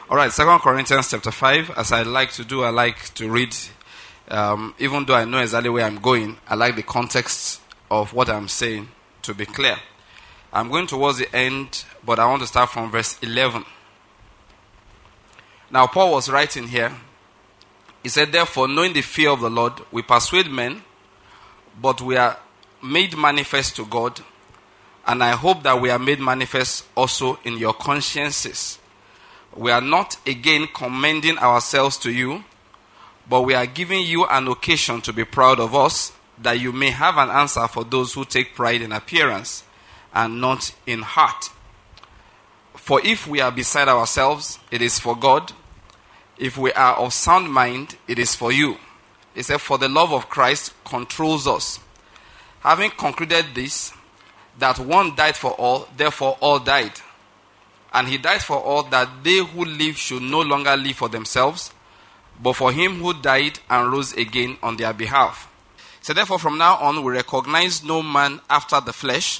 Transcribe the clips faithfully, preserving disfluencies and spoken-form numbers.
All right, Second Corinthians chapter five. As I like to do, I like to read, um, even though I know exactly where I'm going, I like the context of what I'm saying to be clear. I'm going towards the end, but I want to start from verse eleven. Now, Paul was writing here. He said, therefore, knowing the fear of the Lord, we persuade men, but we are made manifest to God, and I hope that we are made manifest also in your consciences. We are not again commending ourselves to you, but we are giving you an occasion to be proud of us, that you may have an answer for those who take pride in appearance and not in heart. For if we are beside ourselves, it is for God. If we are of sound mind, it is for you. He said, for the love of Christ controls us. Having concluded this, that one died for all, therefore all died. And he died for all, that they who live should no longer live for themselves, but for him who died and rose again on their behalf. So therefore from now on we recognize no man after the flesh.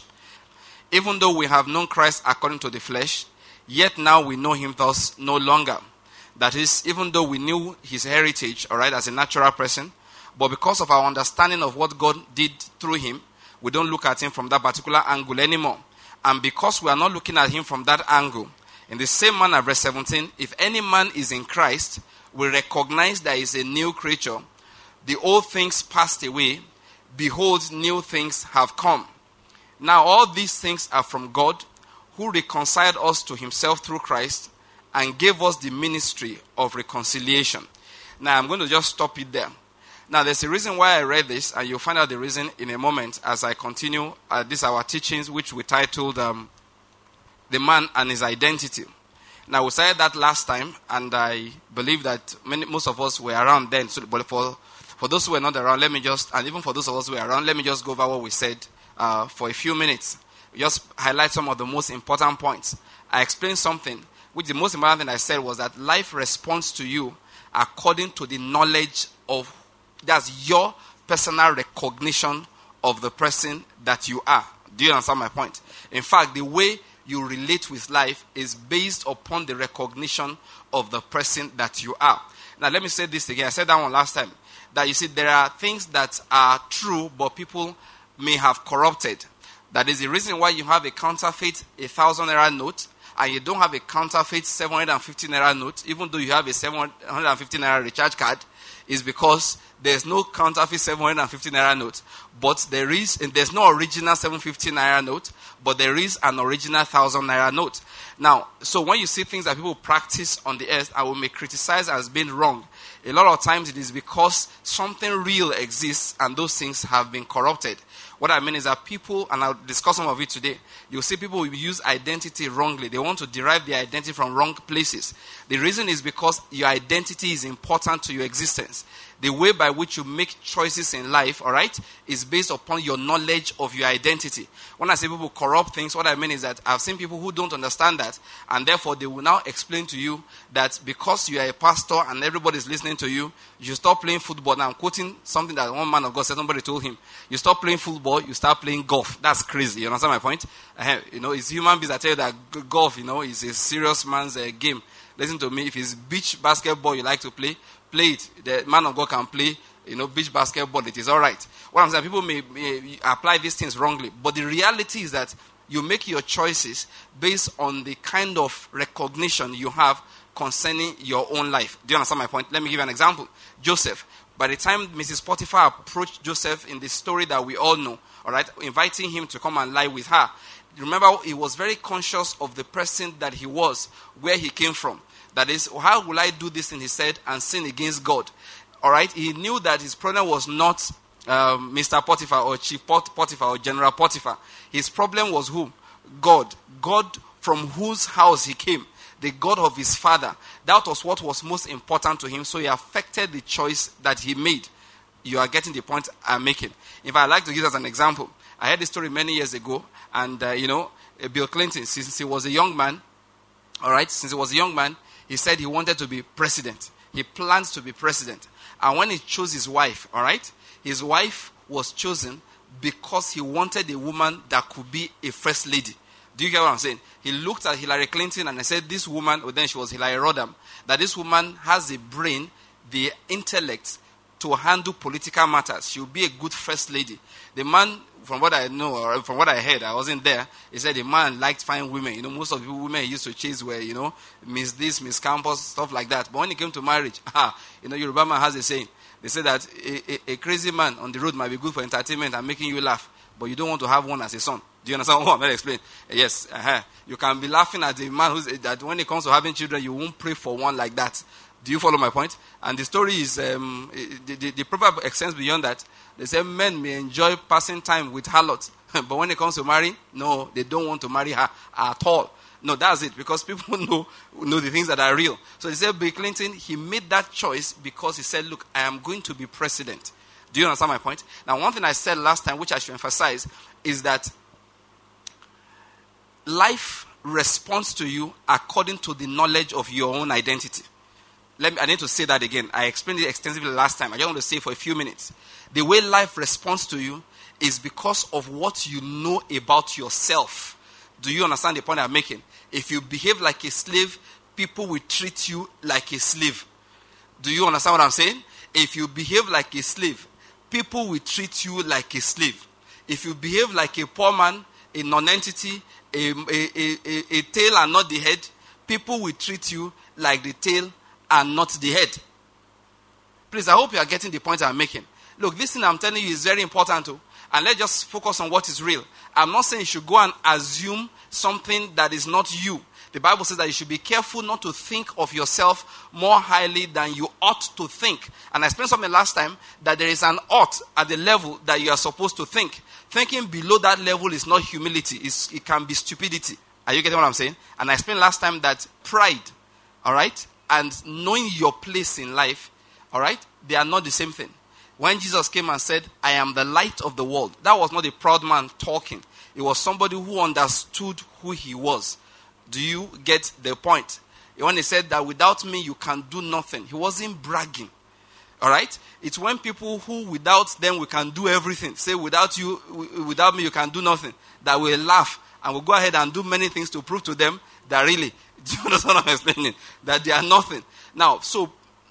Even though we have known Christ according to the flesh, yet now we know him thus no longer. That is, even though we knew his heritage, all right, as a natural person, but because of our understanding of what God did through him, we don't look at him from that particular angle anymore. And because we are not looking at him from that angle, in the same manner, verse seventeen, if any man is in Christ, we recognize that he is a new creature. The old things passed away. Behold, new things have come. Now all these things are from God, who reconciled us to himself through Christ and gave us the ministry of reconciliation. Now I'm going to just stop it there. Now there's a reason why I read this, and you'll find out the reason in a moment as I continue uh, this our teachings, which we titled um, The Man and His Identity. Now we started that last time, and I believe that many, most of us were around then. So, but for for those who were not around, let me just, and even for those of us who were around, let me just go over what we said uh, for a few minutes. Just highlight some of the most important points. I explained something, which the most important thing I said was that life responds to you according to the knowledge of, that's your personal recognition of the person that you are. Do you understand my point? In fact, the way you relate with life is based upon the recognition of the person that you are. Now, let me say this again. I said that one last time. That you see, there are things that are true, but people may have corrupted. That is the reason why you have a counterfeit, a thousand naira note, and you don't have a counterfeit seven hundred fifty naira note, even though you have a seven hundred fifty naira recharge card, is because there's no counterfeit seven hundred fifty naira note, but there is, and there's no original seven hundred fifty naira note, but there is an original one thousand naira note. Now, so when you see things that people practice on the earth and we may criticize as being wrong, a lot of times it is because something real exists and those things have been corrupted. What I mean is that people, and I'll discuss some of it today, you'll see people will use identity wrongly. They want to derive their identity from wrong places. The reason is because your identity is important to your existence. The way by which you make choices in life, all right, is based upon your knowledge of your identity. When I say people corrupt things, what I mean is that I've seen people who don't understand that, and therefore they will now explain to you that because you are a pastor and everybody is listening to you, you stop playing football. Now I'm quoting something that one man of God said, somebody told him. You stop playing football, you start playing golf. That's crazy. You understand my point? Uh, you know, it's human beings that tell you that golf, you know, is a serious man's uh, game. Listen to me. If it's beach basketball you like to play, play it. The man of God can play, you know, beach basketball. It is all right. What I'm saying, people may, may apply these things wrongly, but the reality is that you make your choices based on the kind of recognition you have concerning your own life. Do you understand my point? Let me give you an example. Joseph. By the time Missus Potiphar approached Joseph in the story that we all know, all right, inviting him to come and lie with her, remember, he was very conscious of the person that he was, where he came from. That is, how will I do this thing, he said, and sin against God? All right, he knew that his problem was not um, Mister Potiphar or Chief Pot- Potiphar or General Potiphar. His problem was who? God. God from whose house he came. The God of his father. That was what was most important to him, so he affected the choice that he made. You are getting the point I'm making. If I like to give as an example, I heard this story many years ago, and uh, you know, Bill Clinton, since he was a young man, all right, since he was a young man, he said he wanted to be president. He plans to be president. And when he chose his wife, all right, his wife was chosen because he wanted a woman that could be a first lady. Do you get what I'm saying? He looked at Hillary Clinton and he said, this woman, well, then she was Hillary Rodham, that this woman has the brain, the intellect to handle political matters. She will be a good first lady. The man, from what I know, or from what I heard, I wasn't there, he said the man liked fine women. You know, most of the women he used to chase were, you know, Miss this, Miss Campus, stuff like that. But when it came to marriage, ah, you know, Yoruba man has a saying. They say that a, a, a crazy man on the road might be good for entertainment and making you laugh, but you don't want to have one as a son. Do you understand what I'm going to explain? Yes. Uh-huh. You can be laughing at the man who's, that when it comes to having children, you won't pray for one like that. Do you follow my point? And the story is, um, the, the, the proverb extends beyond that. They say men may enjoy passing time with harlots, but when it comes to marrying, no, they don't want to marry her at all. No, that's it, because people know know the things that are real. So they said Bill Clinton, he made that choice because he said, look, I am going to be president. Do you understand my point? Now, one thing I said last time, which I should emphasize, is that life responds to you according to the knowledge of your own identity. Let me, I need to say that again. I explained it extensively last time. I just want to say it for a few minutes. The way life responds to you is because of what you know about yourself. Do you understand the point I'm making? If you behave like a slave, people will treat you like a slave. Do you understand what I'm saying? If you behave like a slave, people will treat you like a slave. If you behave like a poor man, a non-entity, a, a, a, a, a tail and not the head, people will treat you like the tail and not the head. Please, I hope you are getting the point I'm making. Look, this thing I'm telling you is very important too. And let's just focus on what is real. I'm not saying you should go and assume something that is not you. The Bible says that you should be careful not to think of yourself more highly than you ought to think. And I explained something last time, that there is an ought at the level that you are supposed to think. Thinking below that level is not humility. It's, it can be stupidity. Are you getting what I'm saying? And I explained last time that pride, all right, and knowing your place in life, all right, they are not the same thing. When Jesus came and said, I am the light of the world, that was not a proud man talking. It was somebody who understood who he was. Do you get the point? When he said that without me you can do nothing, he wasn't bragging. All right? It's when people who without them we can do everything, say without you, without me you can do nothing, that will laugh and will go ahead and do many things to prove to them that really, do you understand what I'm explaining? That they are nothing. Now, so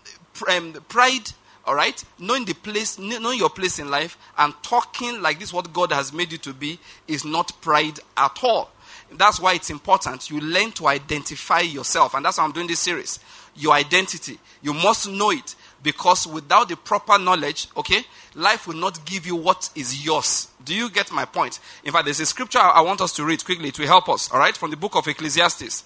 um, pride, all right, knowing the place, knowing your place in life and talking like this, what God has made you to be, is not pride at all. That's why it's important you learn to identify yourself. And that's why I'm doing this series. Your identity. You must know it. Because without the proper knowledge, okay, life will not give you what is yours. Do you get my point? In fact, there's a scripture I want us to read quickly. It will help us, all right, from the book of Ecclesiastes.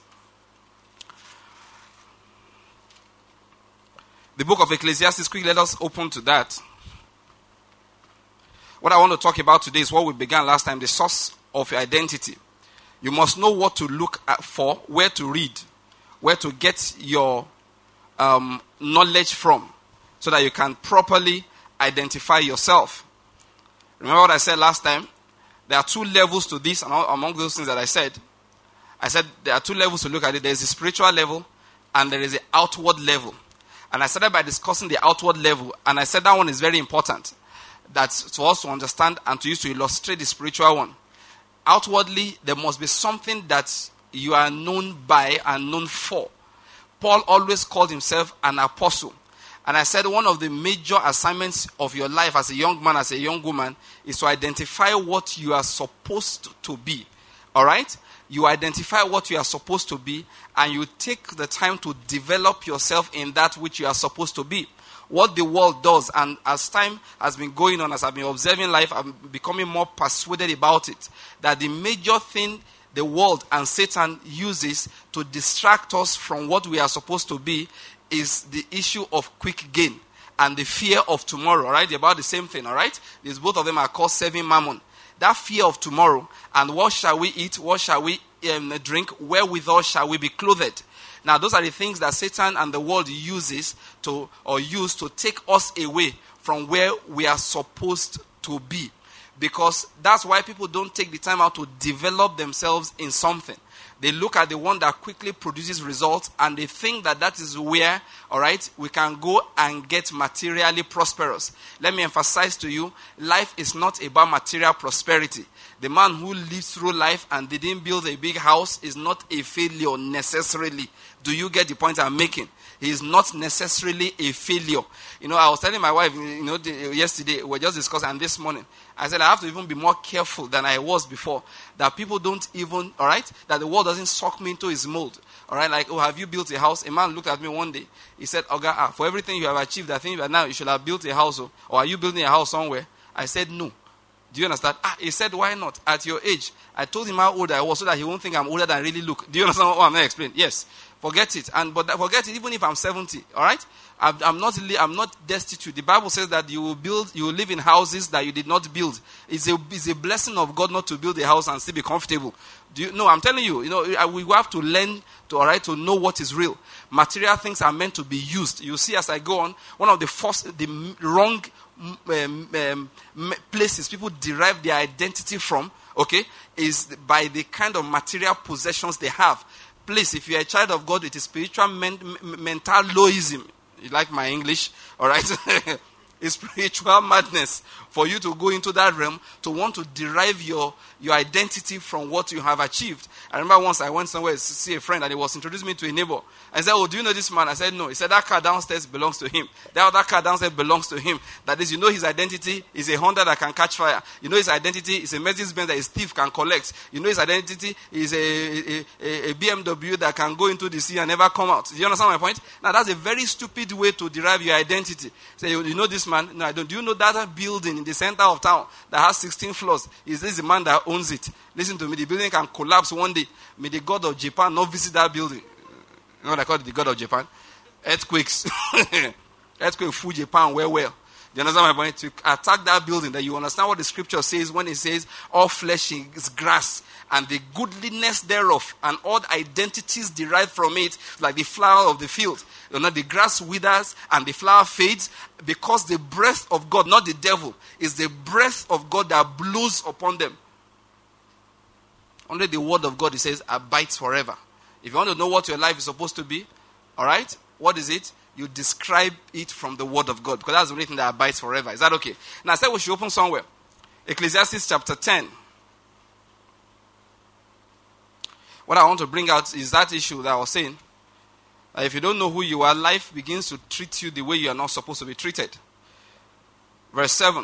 The book of Ecclesiastes, quickly, let us open to that. What I want to talk about today is what we began last time, the source of your identity. You must know what to look at for, where to read, where to get your um, knowledge from, so that you can properly identify yourself. Remember what I said last time? There are two levels to this, and among those things that I said, I said there are two levels to look at it. There is the spiritual level, and there is the outward level. And I started by discussing the outward level, and I said that one is very important. That's for us to understand and to use to illustrate the spiritual one. Outwardly, there must be something that you are known by and known for. Paul always called himself an apostle. And I said one of the major assignments of your life as a young man, as a young woman, is to identify what you are supposed to be. All right? You identify what you are supposed to be, and you take the time to develop yourself in that which you are supposed to be. What the world does, and as time has been going on, as I've been observing life, I'm becoming more persuaded about it, that the major thing the world and Satan uses to distract us from what we are supposed to be is the issue of quick gain and the fear of tomorrow, all right? They're about the same thing, all right? These both of them are called serving mammon. That fear of tomorrow, and what shall we eat, what shall we um, drink, wherewithal shall we be clothed? Now, those are the things that Satan and the world uses to, or use to take us away from where we are supposed to be. Because that's why people don't take the time out to develop themselves in something. They look at the one that quickly produces results, and they think that that is where, all right, we can go and get materially prosperous. Let me emphasize to you, life is not about material prosperity. The man who lives through life and didn't build a big house is not a failure necessarily. Do you get the point I'm making? He is not necessarily a failure. You know, I was telling my wife, you know, the, yesterday, we were just discussing, and this morning, I said I have to even be more careful than I was before. That people don't even, all right, that the world doesn't suck me into his mold. All right, like, oh, have you built a house? A man looked at me one day. He said, Oga, ah, for everything you have achieved, I think that now you should have built a house. Or are you building a house somewhere? I said, no. Do you understand? Ah, he said, why not? At your age. I told him how old I was so that he won't think I'm older than I really look. Do you understand what I'm going to explain? Yes. Forget it. And but forget it even if I'm seventy. All right? I'm, I'm not I'm not destitute. The Bible says that you will build, you will live in houses that you did not build. It's a, it's a blessing of God not to build a house and still be comfortable. Do you, no, I'm telling you, you know, we have to learn to, all right, to know what is real. Material things are meant to be used. You see, as I go on, one of the first, the wrong um, um, places people derive their identity from, okay, is by the kind of material possessions they have. Please, if you're a child of God, it is spiritual men, mental lowism. You like my English? All right? It's spiritual madness for you to go into that realm to want to derive your, your identity from what you have achieved. I remember once I went somewhere to see a friend and he was introducing me to a neighbor. I said, oh, do you know this man? I said, no. He said, that car downstairs belongs to him. That other car downstairs belongs to him. That is, you know his identity is a Honda that can catch fire. You know his identity is a Mercedes-Benz that his thief can collect. You know his identity is a, a, a B M W that can go into the sea and never come out. Do you understand my point? Now, that's a very stupid way to derive your identity. Say, you, you know this man? No, I don't. Do you know that building in the center of town that has sixteen floors? Is this the man that owns it? Listen to me. The building can collapse one day. May the God of Japan not visit that building. You know what I call it? The God of Japan? Earthquakes. Earthquake, full Japan, well, well. Do you understand my point? To attack that building, that you understand what the scripture says when it says, all flesh is grass, and the goodliness thereof, and all the identities derived from it, like the flower of the field. You know, the grass withers and the flower fades, because the breath of God, not the devil, is the breath of God that blows upon them. Only the word of God, it says, abides forever. If you want to know what your life is supposed to be, all right, what is it? You describe it from the word of God, because that's the only thing that abides forever. Is that okay? Now I said we should open somewhere. Ecclesiastes chapter ten. What I want to bring out is that issue that I was saying. That if you don't know who you are, life begins to treat you the way you are not supposed to be treated. Verse seven.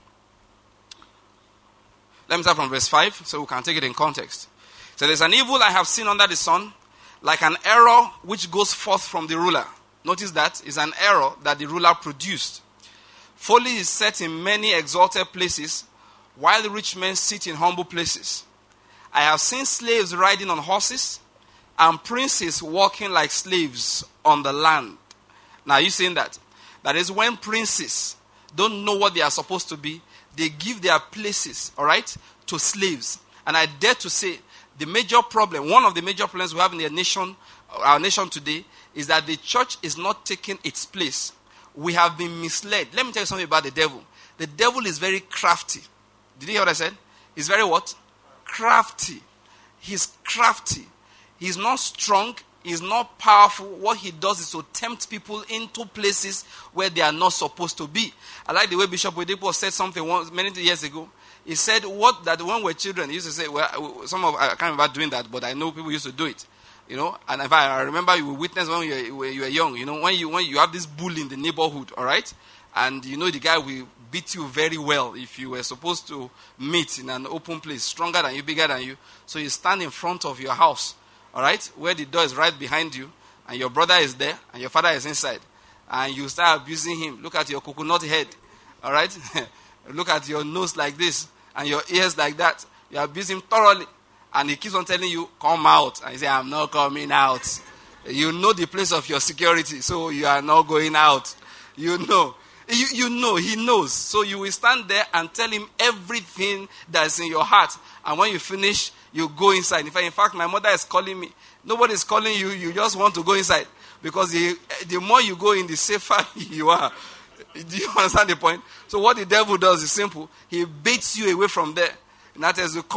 Let me start from verse five so we can take it in context. So there's an evil I have seen under the sun, like an error which goes forth from the ruler. Notice that is an error that the ruler produced. Folly is set in many exalted places, while the rich men sit in humble places. I have seen slaves riding on horses, and princes walking like slaves on the land. Now, you seeing that? That is when princes don't know what they are supposed to be, they give their places, all right, to slaves. And I dare to say, the major problem, one of the major problems we have in the nation, our nation today, is that the church is not taking its place. We have been misled. Let me tell you something about the devil. The devil is very crafty. Did you hear what I said? He's very what? Crafty. He's crafty. He's not strong. He's not powerful. What he does is to tempt people into places where they are not supposed to be. I like the way Bishop Oyedepo said something once, many years ago. He said what that when we're children, he used to say, well, some of, I can't remember doing that, but I know people used to do it. You know, and if I, I remember you witnessed when you were, you were young, you know, when you when you have this bull in the neighborhood, all right, and you know the guy will beat you very well if you were supposed to meet in an open place, stronger than you, bigger than you. So you stand in front of your house, all right, where the door is right behind you, and your brother is there, and your father is inside, and you start abusing him. Look at your coconut head, all right, look at your nose like this, and your ears like that. You abuse him thoroughly. And he keeps on telling you, come out. And you say, I'm not coming out. You know the place of your security, so you are not going out. You know. You, you know, he knows. So you will stand there and tell him everything that's in your heart. And when you finish, you go inside. In fact, in fact, my mother is calling me. Nobody is calling you. You just want to go inside. Because the, the more you go in, the safer you are. Do you understand the point? So what the devil does is simple. He baits you away from there. And that is, you come.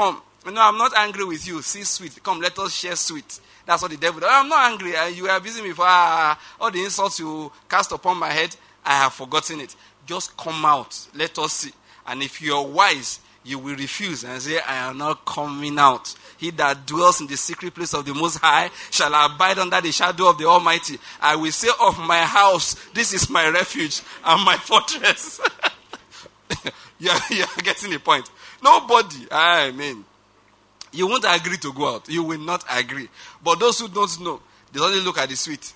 No, I'm not angry with you. See sweet. Come, let us share sweet. That's what the devil does. I'm not angry. You are busy me for ah, all the insults you cast upon my head. I have forgotten it. Just come out. Let us see. And if you are wise, you will refuse and say, I am not coming out. He that dwells in the secret place of the Most High shall abide under the shadow of the Almighty. I will say of my house, this is my refuge and my fortress. you're, you're getting the point. Nobody, I mean, you won't agree to go out. You will not agree. But those who don't know, they only look at the sweet.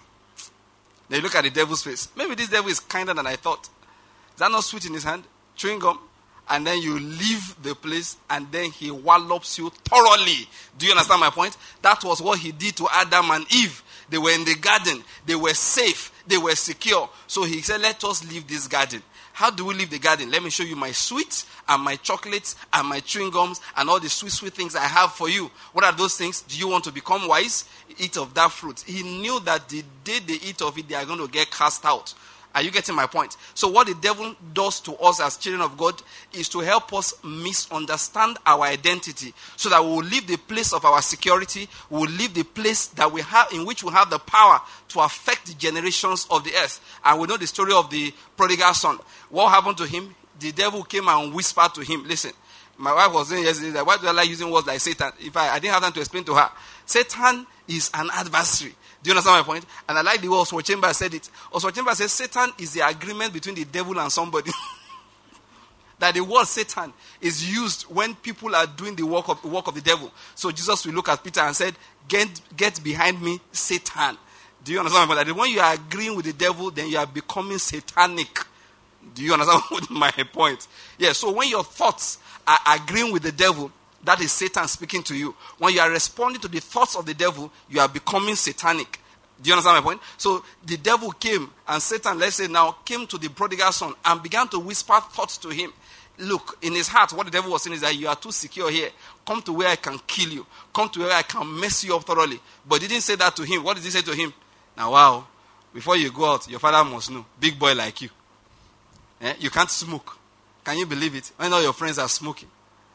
They look at the devil's face. Maybe this devil is kinder than I thought. Is that not sweet in his hand? Chewing gum. And then you leave the place and then he wallops you thoroughly. Do you understand my point? That was what he did to Adam and Eve. They were in the garden. They were safe. They were secure. So he said, let us leave this garden. How do we leave the garden? Let me show you my sweets and my chocolates and my chewing gums and all the sweet, sweet things I have for you. What are those things? Do you want to become wise? Eat of that fruit. He knew that the day they eat of it, they are going to get cast out. Are you getting my point? So what the devil does to us as children of God is to help us misunderstand our identity so that we will leave the place of our security, we will leave the place that we have in which we have the power to affect the generations of the earth. And we know the story of the prodigal son. What happened to him? The devil came and whispered to him, listen, my wife was saying yesterday that why do I like using words like Satan? If I, I didn't have time to explain to her. Satan is an adversary. Do you understand my point? And I like the way Oswald Chambers said it. Oswald Chambers says Satan is the agreement between the devil and somebody. That the word Satan is used when people are doing the work of the work of the devil. So Jesus will look at Peter and said, Get, get behind me, Satan. Do you understand my point? That when you are agreeing with the devil, then you are becoming satanic. Do you understand my point? Yeah, so when your thoughts are agreeing with the devil, that is Satan speaking to you. When you are responding to the thoughts of the devil, you are becoming satanic. Do you understand my point? So the devil came and Satan, let's say now, came to the prodigal son and began to whisper thoughts to him. Look, in his heart, what the devil was saying is that you are too secure here. Come to where I can kill you. Come to where I can mess you up thoroughly. But he didn't say that to him. What did he say to him? Now, wow, before you go out, your father must know. Big boy like you. Eh? You can't smoke. Can you believe it? When all your friends are smoking.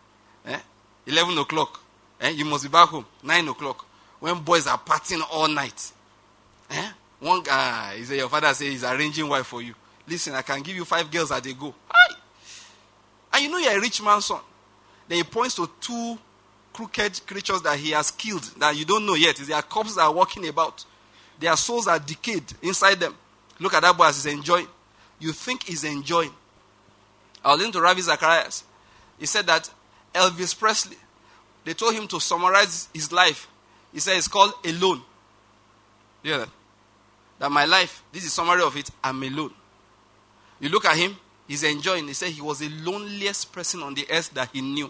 Eh? eleven o'clock. Eh? You must be back home. nine o'clock. When boys are partying all night. Eh? One guy, he said, your father says he's arranging wife for you. Listen, I can give you five girls as they go. Aye. And you know you're a rich man's son. Then he points to two crooked creatures that he has killed that you don't know yet. Their corpses are walking about. Their souls are decayed inside them. Look at that boy as he's enjoying. You think he's enjoying. I was listening to Ravi Zacharias. He said that Elvis Presley, they told him to summarize his life. He said it's called Alone. Yeah. That my life, this is summary of it, I'm alone. You look at him, he's enjoying. He said he was the loneliest person on the earth that he knew.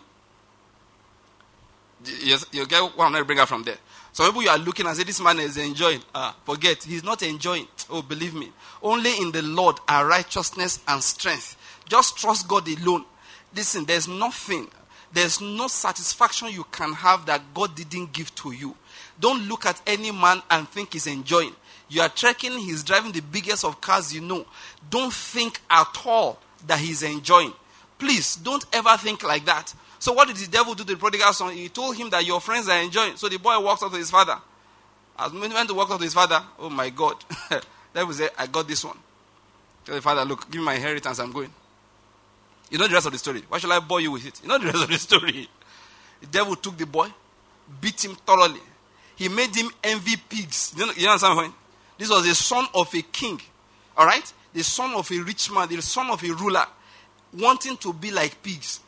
You, you get what I'm going to bring out from there. Some people you are looking and say, this man is enjoying. Ah, forget, he's not enjoying. Oh, believe me. Only in the Lord are righteousness and strength. Just trust God alone. Listen, there's nothing, there's no satisfaction you can have that God didn't give to you. Don't look at any man and think he's enjoying. You are trekking, he's driving the biggest of cars you know. Don't think at all that he's enjoying. Please, don't ever think like that. So what did the devil do to the prodigal son? He told him that your friends are enjoying. So the boy walks up to his father. As he went to walk up to his father, oh my God. The devil said, I got this one. Tell the father, look, give me my inheritance, I'm going. You know the rest of the story. Why should I bore you with it? You know the rest of the story. The devil took the boy, beat him thoroughly. He made him envy pigs. You know, you understand what? This was the son of a king. All right? The son of a rich man, the son of a ruler, wanting to be like pigs.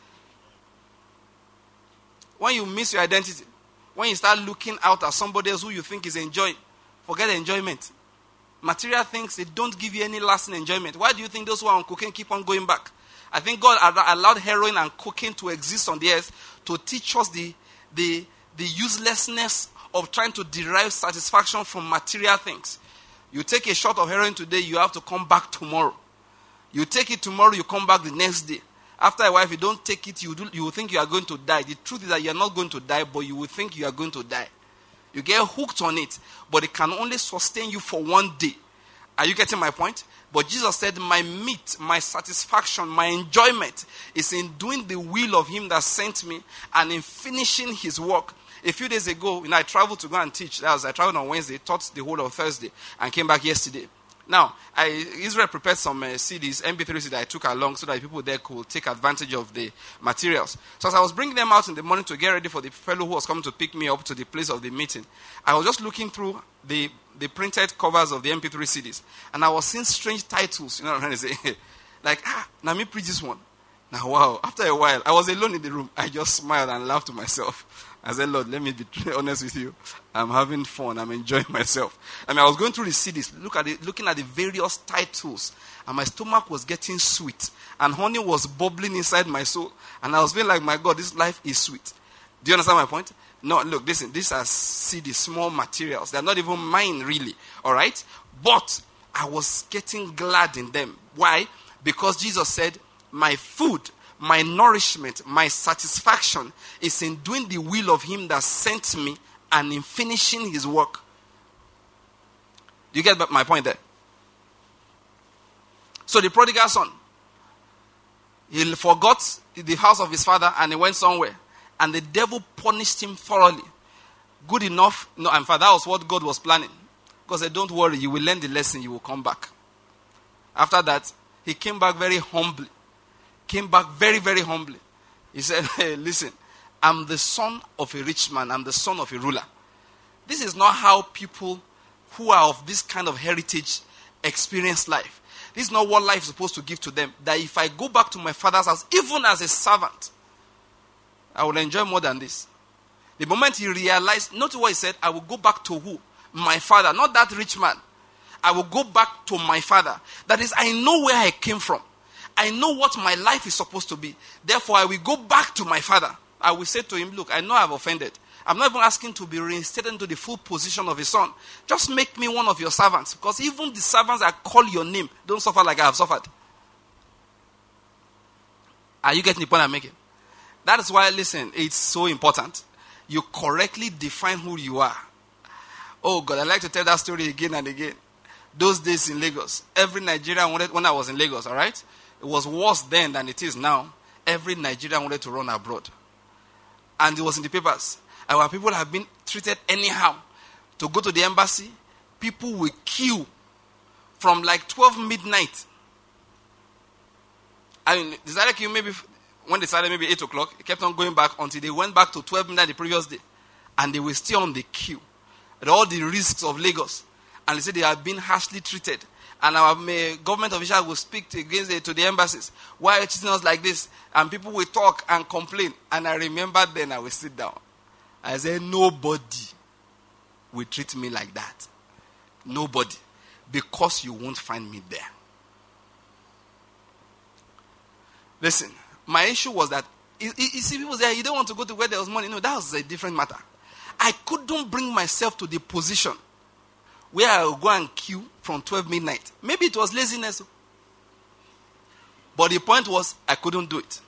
When you miss your identity, when you start looking out at somebody else who you think is enjoying, forget enjoyment. Material things, they don't give you any lasting enjoyment. Why do you think those who are on cocaine keep on going back? I think God allowed heroin and cocaine to exist on the earth to teach us the, the, the uselessness of trying to derive satisfaction from material things. You take a shot of heroin today, you have to come back tomorrow. You take it tomorrow, you come back the next day. After a while, if you don't take it, you, do, you will think you are going to die. The truth is that you are not going to die, but you will think you are going to die. You get hooked on it, but it can only sustain you for one day. Are you getting my point? But Jesus said, my meat, my satisfaction, my enjoyment is in doing the will of him that sent me and in finishing his work. A few days ago, you know, I traveled to go and teach. That was, I traveled on Wednesday, taught the whole of Thursday, and came back yesterday. Now, I, Israel prepared some uh, C Ds, M P three C Ds that I took along so that people there could take advantage of the materials. So as I was bringing them out in the morning to get ready for the fellow who was coming to pick me up to the place of the meeting, I was just looking through the, the printed covers of the M P three C Ds, and I was seeing strange titles. You know what I'm trying to say? Like, ah, now me preach this one. Now, wow, after a while, I was alone in the room. I just smiled and laughed to myself. I said, Lord, let me be honest with you. I'm having fun. I'm enjoying myself. I mean, I was going through the C Ds, look at it, looking at the various titles, and my stomach was getting sweet, and honey was bubbling inside my soul, and I was feeling like, my God, this life is sweet. Do you understand my point? No, look, listen, these are C Ds, small materials. They're not even mine, really, all right? But I was getting glad in them. Why? Because Jesus said, my food, my nourishment, my satisfaction is in doing the will of him that sent me and in finishing his work. Do you get my point there? So the prodigal son, he forgot the house of his father and he went somewhere. And the devil punished him thoroughly. Good enough. No, in fact, that was what God was planning. God said, don't worry, you will learn the lesson, you will come back. After that, he came back very humbly. Came back very, very humbly. He said, hey, listen, I'm the son of a rich man. I'm the son of a ruler. This is not how people who are of this kind of heritage experience life. This is not what life is supposed to give to them. That if I go back to my father's house, even as a servant, I will enjoy more than this. The moment he realized, not what he said, I will go back to who? My father, not that rich man. I will go back to my father. That is, I know where I came from. I know what my life is supposed to be. Therefore, I will go back to my father. I will say to him, look, I know I have offended. I'm not even asking to be reinstated into the full position of a son. Just make me one of your servants. Because even the servants that call your name don't suffer like I have suffered. Are you getting the point I'm making? That is why, listen, it's so important. You correctly define who you are. Oh God, I like to tell that story again and again. Those days in Lagos, every Nigerian wanted, when I was in Lagos, all right? It was worse then than it is now. Every Nigerian wanted to run abroad. And it was in the papers. Our people have been treated anyhow. To go to the embassy, people will queue from like twelve midnight. I mean, they started queuing maybe, when they started maybe eight o'clock, it kept on going back until they went back to twelve midnight the previous day. And they were still on the queue. At all the risks of Lagos. And they said they have been harshly treated. And our uh, government officials will speak to, against the, to the embassies. Why are you treating us like this? And people will talk and complain. And I remember then I will sit down. I said, nobody will treat me like that. Nobody. Because you won't find me there. Listen, my issue was that, you, you see people say, you don't want to go to where there was money. No, that was a different matter. I couldn't bring myself to the position where I will go and queue from twelve midnight. Maybe it was laziness. But the point was, I couldn't do it.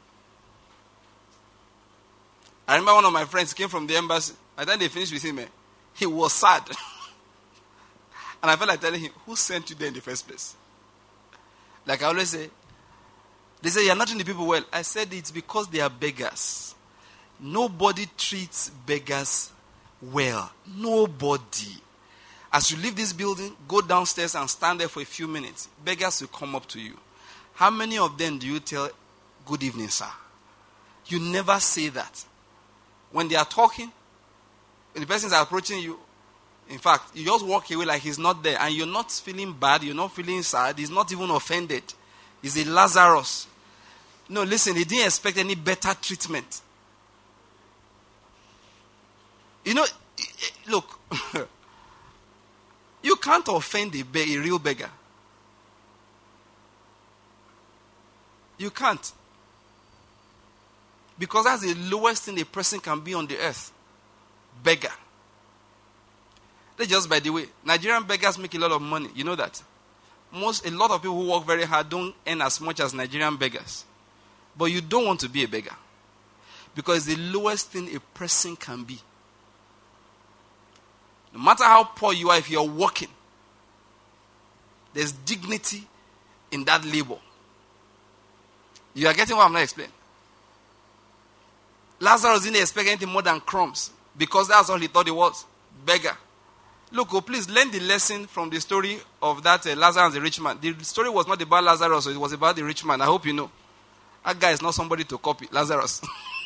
I remember one of my friends came from the embassy. By the time they finished with him, eh, he was sad. And I felt like telling him, who sent you there in the first place? Like I always say, they say, you're not treating the people well. I said, it's because they are beggars. Nobody treats beggars well. Nobody. As you leave this building, go downstairs and stand there for a few minutes. Beggars will come up to you. How many of them do you tell, good evening, sir? You never say that. When they are talking, when the persons are approaching you, in fact, you just walk away like he's not there. And you're not feeling bad. You're not feeling sad. He's not even offended. He's a Lazarus. No, listen, he didn't expect any better treatment. You know, look, you can't offend a, be- a real beggar. You can't. Because that's the lowest thing a person can be on the earth. Beggar. That's just by the way. Nigerian beggars make a lot of money. You know that. Most, a lot of people who work very hard don't earn as much as Nigerian beggars. But you don't want to be a beggar. Because the lowest thing a person can be. No matter how poor you are, if you're working, There's dignity in that labor. You are getting what I'm not explaining? Lazarus didn't expect anything more than crumbs because that's all he thought he was. Beggar. Look, oh, please learn the lesson from the story of that uh, Lazarus and the rich man. The story was not about Lazarus, it was about the rich man. I hope you know. That guy is not somebody to copy. Lazarus.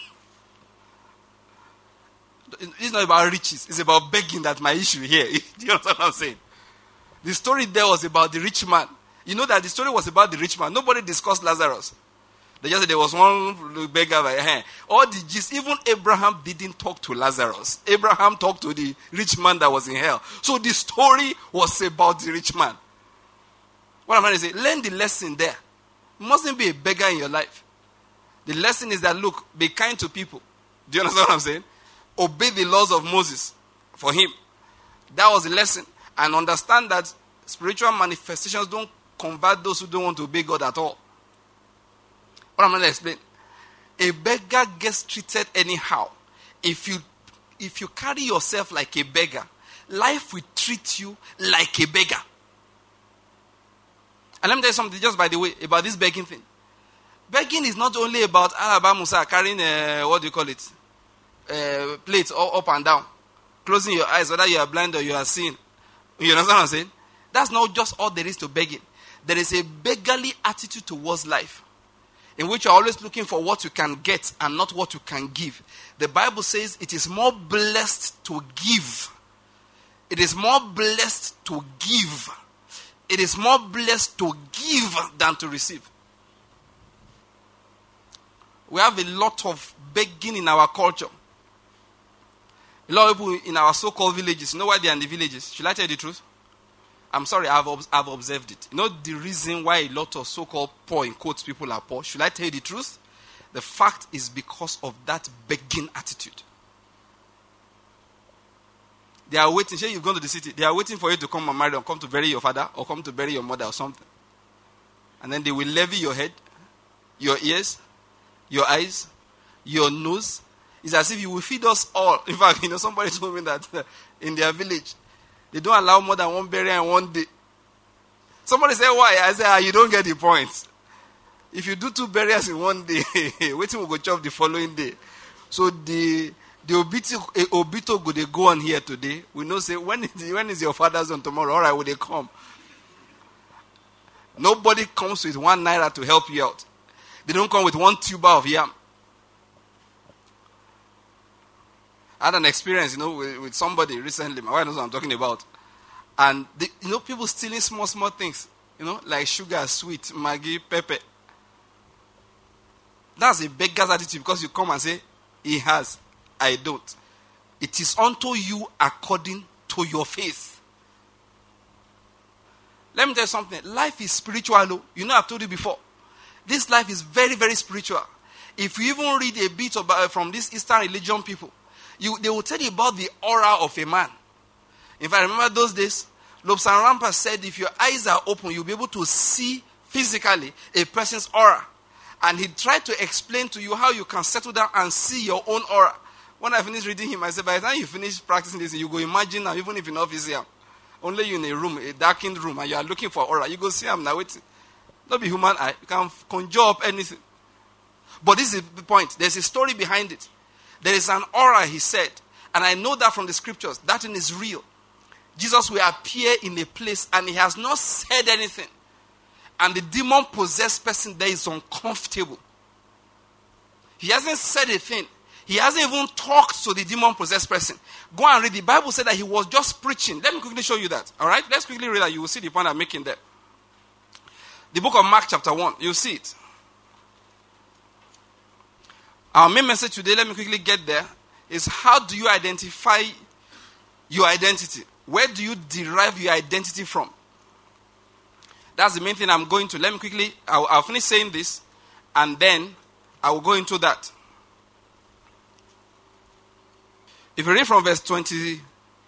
It's not about riches. It's about begging that's my issue here. Do you understand what I'm saying? The story there was about the rich man. You know that the story was about the rich man. Nobody discussed Lazarus. They just said there was one beggar. By, all the gist, even Abraham didn't talk to Lazarus. Abraham talked to the rich man that was in hell. So the story was about the rich man. What I'm trying to say, learn the lesson there. You mustn't be a beggar in your life. The lesson is that, look, be kind to people. Do you understand what I'm saying? Obey the laws of Moses for him. That was the lesson. And understand that spiritual manifestations don't convert those who don't want to obey God at all. What I'm going to explain. A beggar gets treated anyhow. If you if you carry yourself like a beggar, life will treat you like a beggar. And let me tell you something just by the way about this begging thing. Begging is not only about Alaba Musa carrying, uh, what do you call it, uh, plates up and down, closing your eyes, whether you are blind or you are seeing. You understand what I'm saying? That's not just all there is to begging. There is a beggarly attitude towards life, in which you're always looking for what you can get and not what you can give. The Bible says it is more blessed to give. It is more blessed to give. It is more blessed to give than to receive. We have a lot of begging in our culture. A lot of people in our so-called villages, you know why they are in the villages? Should I tell you the truth? I'm sorry, I've, I've observed it. You know the reason why a lot of so-called poor, in quotes, people are poor? Should I tell you the truth? The fact is because of that begging attitude. They are waiting. Say you've gone to the city. They are waiting for you to come and marry or come to bury your father or come to bury your mother or something. And then they will levy your head, your ears, your eyes, your nose. It's as if you will feed us all. In fact, you know, somebody told me that uh, in their village, they don't allow more than one burial in one day. Somebody said, why? I said, ah, you don't get the point. If you do two burials in one day, waiting will go chop the following day. So the the obito, uh, obito go they go on here today. We know say, when is, when is your father's on tomorrow? All right, will they come? Nobody comes with one naira to help you out. They don't come with one tuber of yam. I had an experience, you know, with, with somebody recently. My wife knows what I'm talking about. And, they, you know, people stealing small, small things. You know, like sugar, sweet, Maggi, pepper. That's a beggar's attitude because you come and say, he has, I don't. It is unto you according to your faith. Let me tell you something. Life is spiritual. You know, I've told you before. This life is very, very spiritual. If you even read a bit about from these Eastern religion people, You, they will tell you about the aura of a man. If I remember those days, Lobsang Rampa said if your eyes are open, you'll be able to see physically a person's aura. And he tried to explain to you how you can settle down and see your own aura. When I finished reading him, I said, by the time you finish practicing this, you go imagine now, even if you're not visiting, only you in a room, a darkened room, and you are looking for aura, you go see him now waiting. Not be human eye. You can conjure up anything. But this is the point. There's a story behind it. There is an aura, he said, and I know that from the scriptures. That thing is real. Jesus will appear in a place and he has not said anything. And the demon-possessed person there is uncomfortable. He hasn't said a thing. He hasn't even talked to the demon-possessed person. Go and read. The Bible said that he was just preaching. Let me quickly show you that. All right? Let's quickly read that. You will see the point I'm making there. The book of Mark chapter one. You'll see it. Our main message today, let me quickly get there, is how do you identify your identity? Where do you derive your identity from? That's the main thing I'm going to. Let me quickly, I'll, I'll finish saying this, and then I will go into that. If you read from verse twenty-one,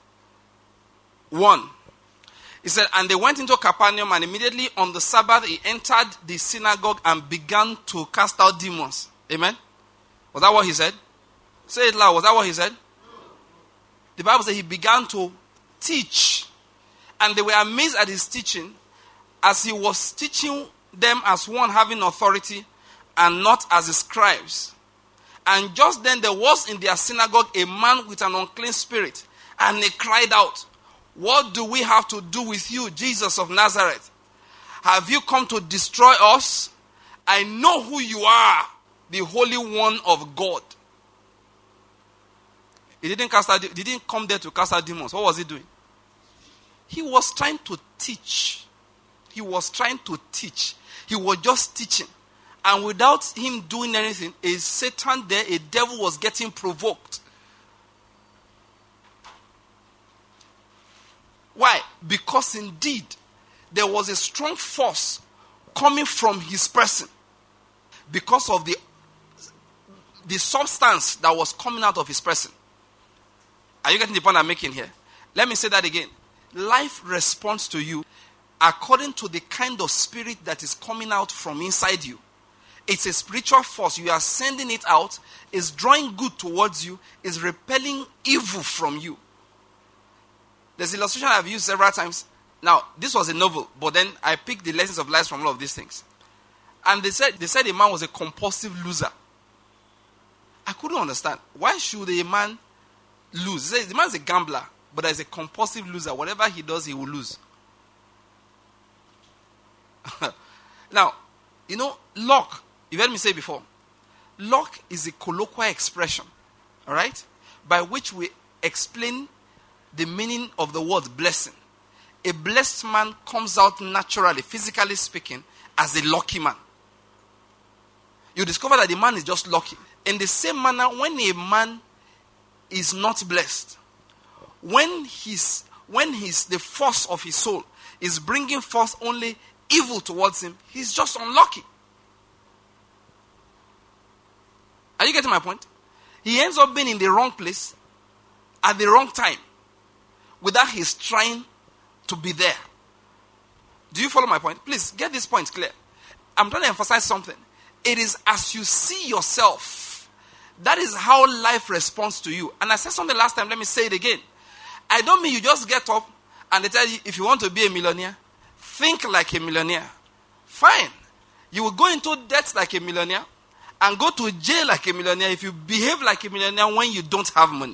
it said, and they went into Capernaum, and immediately on the Sabbath he entered the synagogue and began to cast out demons. Amen? Was that what he said? Say it loud. Was that what he said? The Bible says he began to teach. And they were amazed at his teaching. as he was teaching them as one having authority and not as the scribes. And just then there was in their synagogue a man with an unclean spirit, and he cried out, "What do we have to do with you, Jesus of Nazareth? Have you come to destroy us? I know who you are, the Holy One of God." He didn't cast out, he didn't come there to cast out demons. What was he doing? He was trying to teach. He was trying to teach. He was just teaching. And without him doing anything, a Satan there, a devil was getting provoked. Why? Because indeed, there was a strong force coming from his person. Because of the, the substance that was coming out of his person. Are you getting the point I'm making here? Let me say that again. Life responds to you according to the kind of spirit that is coming out from inside you. It's a spiritual force. You are sending it out. It's drawing good towards you. It's repelling evil from you. There's an illustration I've used several times. Now, this was a novel, but then I picked the lessons of life from all of these things. And they said they said a man was a compulsive loser. I couldn't understand. Why should a man lose? He says the man's a gambler, but there's a compulsive loser. Whatever he does, he will lose. Now, you know, luck, you've heard me say before, luck is a colloquial expression, all right, by which we explain the meaning of the word blessing. A blessed man comes out naturally, physically speaking, as a lucky man. You discover that the man is just lucky. In the same manner, when a man is not blessed, when he's when he's the force of his soul is bringing forth only evil towards him, he's just unlucky. Are you getting my point? He ends up being in the wrong place at the wrong time without his trying to be there. Do you follow my point? Please get this point clear. I'm trying to emphasize something. It is as you see yourself, that is how life responds to you. And I said something last time, let me say it again. I don't mean you just get up and they tell you, if you want to be a millionaire, think like a millionaire. Fine. You will go into debt like a millionaire and go to jail like a millionaire if you behave like a millionaire when you don't have money.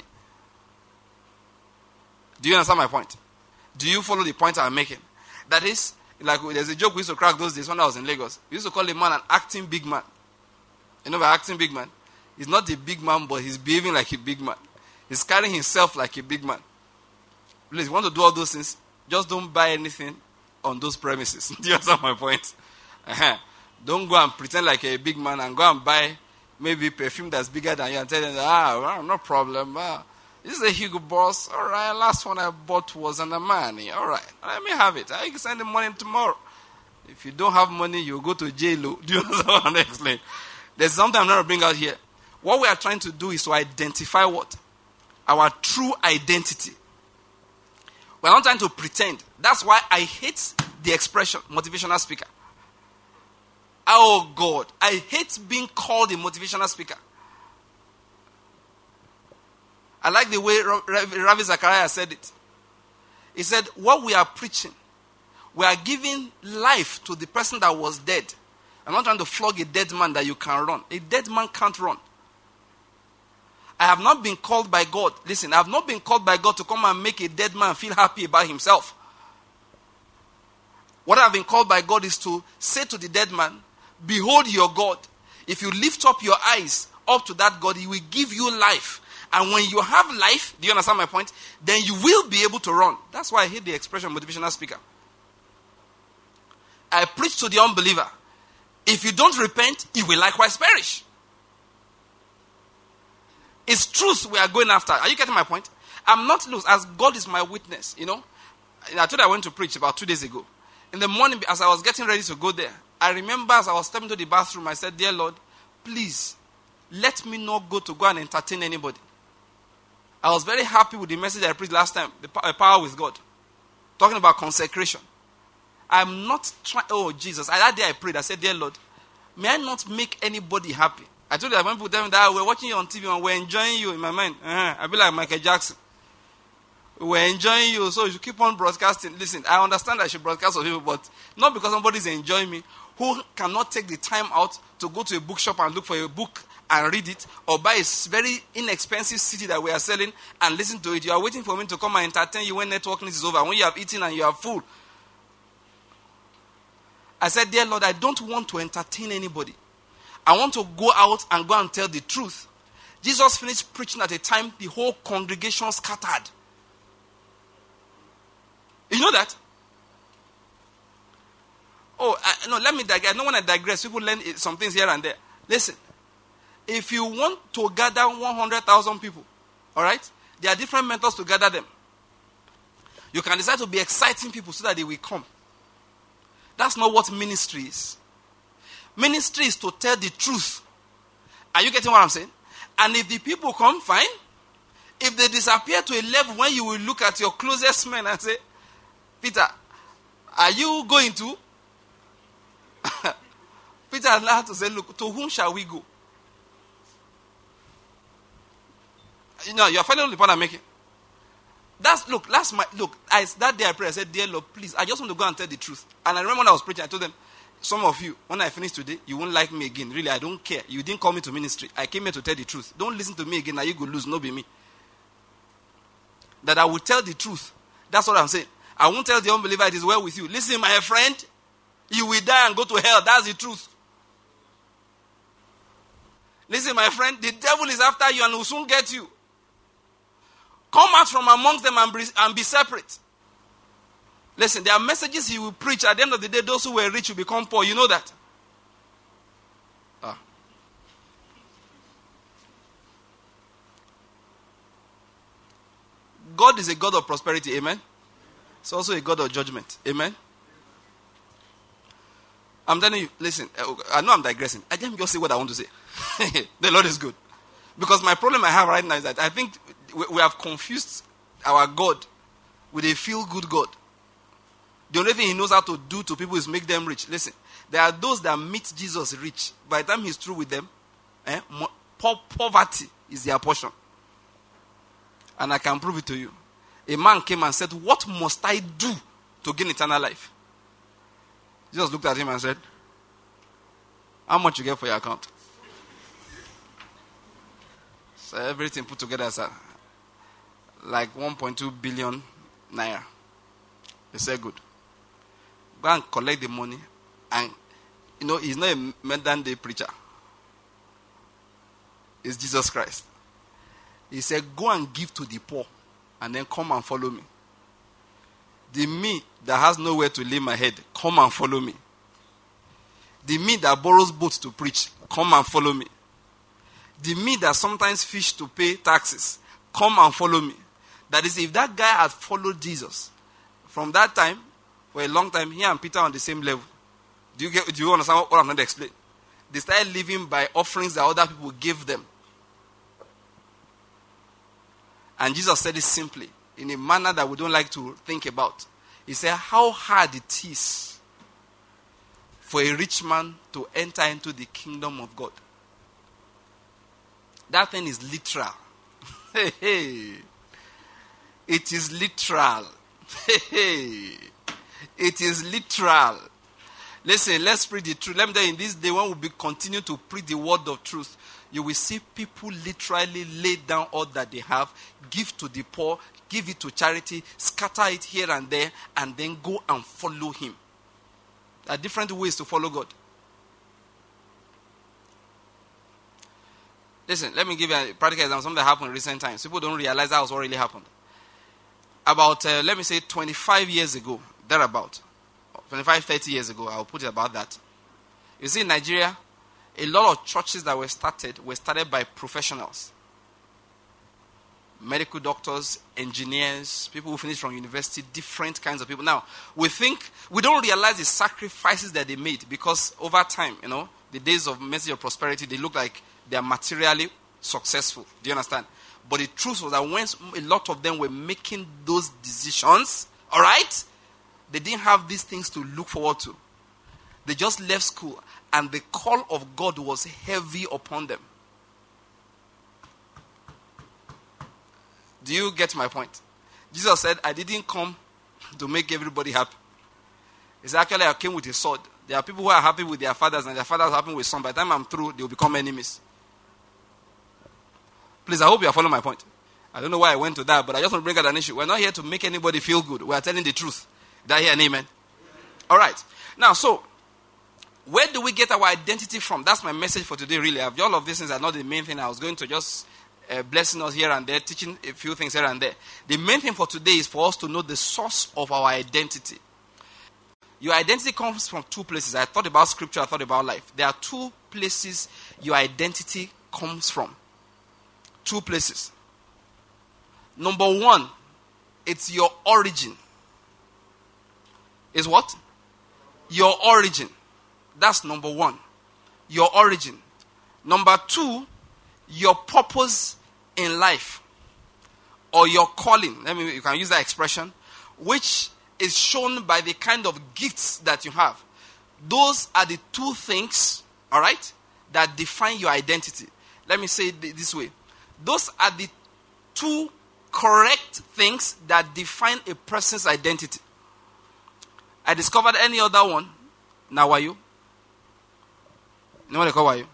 Do you understand my point? Do you follow the point I'm making? That is, like there's a joke we used to crack those days when I was in Lagos. We used to call a man an acting big man. You know by acting big man? He's not a big man, but he's behaving like a big man. He's carrying himself like a big man. Please, if you want to do all those things, just don't buy anything on those premises. Do you understand my point? Uh-huh. Don't go and pretend like a big man and go and buy maybe perfume that's bigger than you and tell them, ah, well, no problem. Ah, this is a Hugo Boss. All right, last one I bought was an Armani. All right, let me have it. I can send the money tomorrow. If you don't have money, you go to jail. Do you understand what I'm explaining? There's something I'm going to bring out here. What we are trying to do is to identify what? Our true identity. We're not trying to pretend. That's why I hate the expression motivational speaker. Oh God, I hate being called a motivational speaker. I like the way Ravi Zachariah said it. He said, what we are preaching, we are giving life to the person that was dead. I'm not trying to flog a dead man that you can run. A dead man can't run. I have not been called by God. Listen, I have not been called by God to come and make a dead man feel happy about himself. What I have been called by God is to say to the dead man, behold your God. If you lift up your eyes up to that God, he will give you life. And when you have life, do you understand my point? Then you will be able to run. That's why I hate the expression motivational speaker. I preach to the unbeliever. If you don't repent, you will likewise perish. It's truth we are going after. Are you getting my point? I'm not loose, as God is my witness, you know. I told you I went to preach about two days ago. In the morning, as I was getting ready to go there, I remember as I was stepping to the bathroom, I said, dear Lord, please, let me not go to go and entertain anybody. I was very happy with the message I preached last time, the power with God. Talking about consecration. I'm not trying, oh Jesus, I, that day I prayed, I said, dear Lord, may I not make anybody happy. I told you, when people tell me that we're watching you on T V and we're enjoying you in my mind, uh-huh, I'll be like Michael Jackson. We're enjoying you, so you should keep on broadcasting. Listen, I understand I should broadcast for people, but not because somebody's enjoying me. Who cannot take the time out to go to a bookshop and look for a book and read it, or buy a very inexpensive C D that we are selling and listen to it? You are waiting for me to come and entertain you when networking is over, when you have eaten and you are full. I said, dear Lord, I don't want to entertain anybody. I want to go out and go and tell the truth. Jesus finished preaching at a time the whole congregation scattered. You know that? Oh, I, no, let me digress. I don't want to digress. People learn some things here and there. Listen, if you want to gather one hundred thousand people, all right, there are different methods to gather them. You can decide to be exciting people so that they will come. That's not what ministry is. Ministry is to tell the truth. Are you getting what I'm saying? And if the people come, fine. If they disappear to a level when you will look at your closest men and say, Peter, are you going to? Peter allowed to say, look, to whom shall we go? You know, you're following the point I'm making. That's, look, last my, look, I, that day I prayed, I said, dear Lord, please, I just want to go and tell the truth. And I remember when I was preaching, I told them, some of you, when I finish today, you won't like me again. Really, I don't care. You didn't call me to ministry. I came here to tell the truth. Don't listen to me again. Now you go lose, no be me. That I will tell the truth. That's what I'm saying. I won't tell the unbeliever it is well with you. Listen, my friend, you will die and go to hell. That's the truth. Listen, my friend, the devil is after you and will soon get you. Come out from amongst them and be, and be separate. Listen, there are messages he will preach. At the end of the day, those who were rich will become poor. You know that? Ah. God is a God of prosperity. Amen? It's also a God of judgment. Amen? I'm telling you, listen, I know I'm digressing. I didn't just say what I want to say. The Lord is good. Because my problem I have right now is that I think we have confused our God with a feel-good God. The only thing he knows how to do to people is make them rich. Listen, there are those that meet Jesus rich. By the time he's through with them, eh, po- poverty is their portion. And I can prove it to you. A man came and said, what must I do to gain eternal life? Jesus looked at him and said, how much you get for your account? So everything put together, sir, like one point two billion naira. He said, good. Go and collect the money. And, you know, he's not a modern day preacher. It's Jesus Christ. He said, go and give to the poor. And then come and follow me. The me that has nowhere to lay my head, come and follow me. The me that borrows boats to preach, come and follow me. The me that sometimes fish to pay taxes, come and follow me. That is, if that guy had followed Jesus, from that time, for a long time, he and Peter are on the same level. Do you get? Do you understand what I'm going to explain? They started living by offerings that other people gave them. And Jesus said it simply, in a manner that we don't like to think about. He said, how hard it is for a rich man to enter into the kingdom of God. That thing is literal. Hey, hey. It is literal. Hey, hey. It is literal. Listen, let's preach the truth. Let me tell you, in this day when we be continue to preach the word of truth, you will see people literally lay down all that they have, give to the poor, give it to charity, scatter it here and there, and then go and follow him. There are different ways to follow God. Listen, let me give you a practical example. Something that happened in recent times. People don't realize that was what really happened. About, uh, let me say, twenty-five years ago, thereabout, twenty-five, thirty years ago, I'll put it about that. You see, in Nigeria, a lot of churches that were started were started by professionals. Medical doctors, engineers, people who finished from university, different kinds of people. Now, we think, we don't realize the sacrifices that they made because over time, you know, the days of message of prosperity, they look like they are materially successful. Do you understand? But the truth was that when a lot of them were making those decisions, all right, they didn't have these things to look forward to. They just left school and the call of God was heavy upon them. Do you get my point? Jesus said, I didn't come to make everybody happy. He said, actually, I came with a sword. There are people who are happy with their fathers and their fathers are happy with some. By the time I'm through, they will become enemies. Please, I hope you are following my point. I don't know why I went to that, but I just want to bring out an issue. We're not here to make anybody feel good. We are telling the truth. Did I hear an amen? All right. Now, so, where do we get our identity from? That's my message for today, really. All of these things are not the main thing. I was going to just uh, blessing us here and there, teaching a few things here and there. The main thing for today is for us to know the source of our identity. Your identity comes from two places. I thought about scripture, I thought about life. There are two places your identity comes from. Two places. Number one, it's your origin. Is what? Your origin. That's number one. Your origin. Number two, your purpose in life. Or your calling. Let me, you can use that expression. Which is shown by the kind of gifts that you have. Those are the two things, all right, that define your identity. Let me say it this way. Those are the two correct things that define a person's identity. I discovered any other one. Now, are you? No one call you.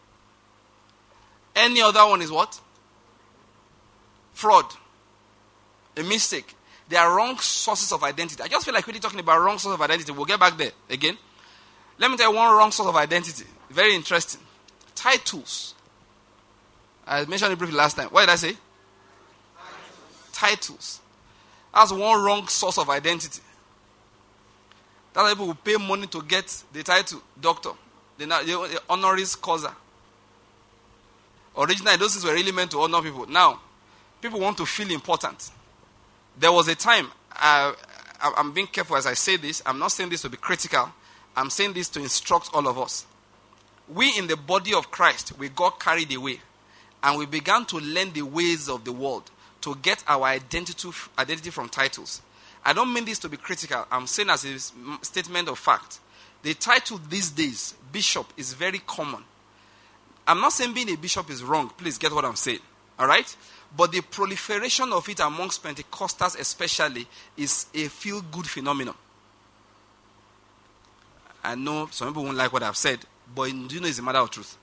Any other one is what? Fraud. A mistake. They are wrong sources of identity. I just feel like we're talking about wrong source of identity. We'll get back there again. Let me tell you one wrong source of identity. Very interesting. Titles. I mentioned it briefly last time. What did I say? Titles. Titles. That's one wrong source of identity. That's why people will pay money to get the title doctor. The, the honoris causa. Originally, those things were really meant to honor people. Now, people want to feel important. There was a time, uh, I'm being careful as I say this. I'm not saying this to be critical. I'm saying this to instruct all of us. We in the body of Christ, we got carried away. And we began to learn the ways of the world to get our identity, identity from titles. I don't mean this to be critical. I'm saying as a statement of fact. The title these days, bishop, is very common. I'm not saying being a bishop is wrong. Please get what I'm saying. All right? But the proliferation of it amongst Pentecostals especially is a feel-good phenomenon. I know some people won't like what I've said, but you know it's a matter of truth.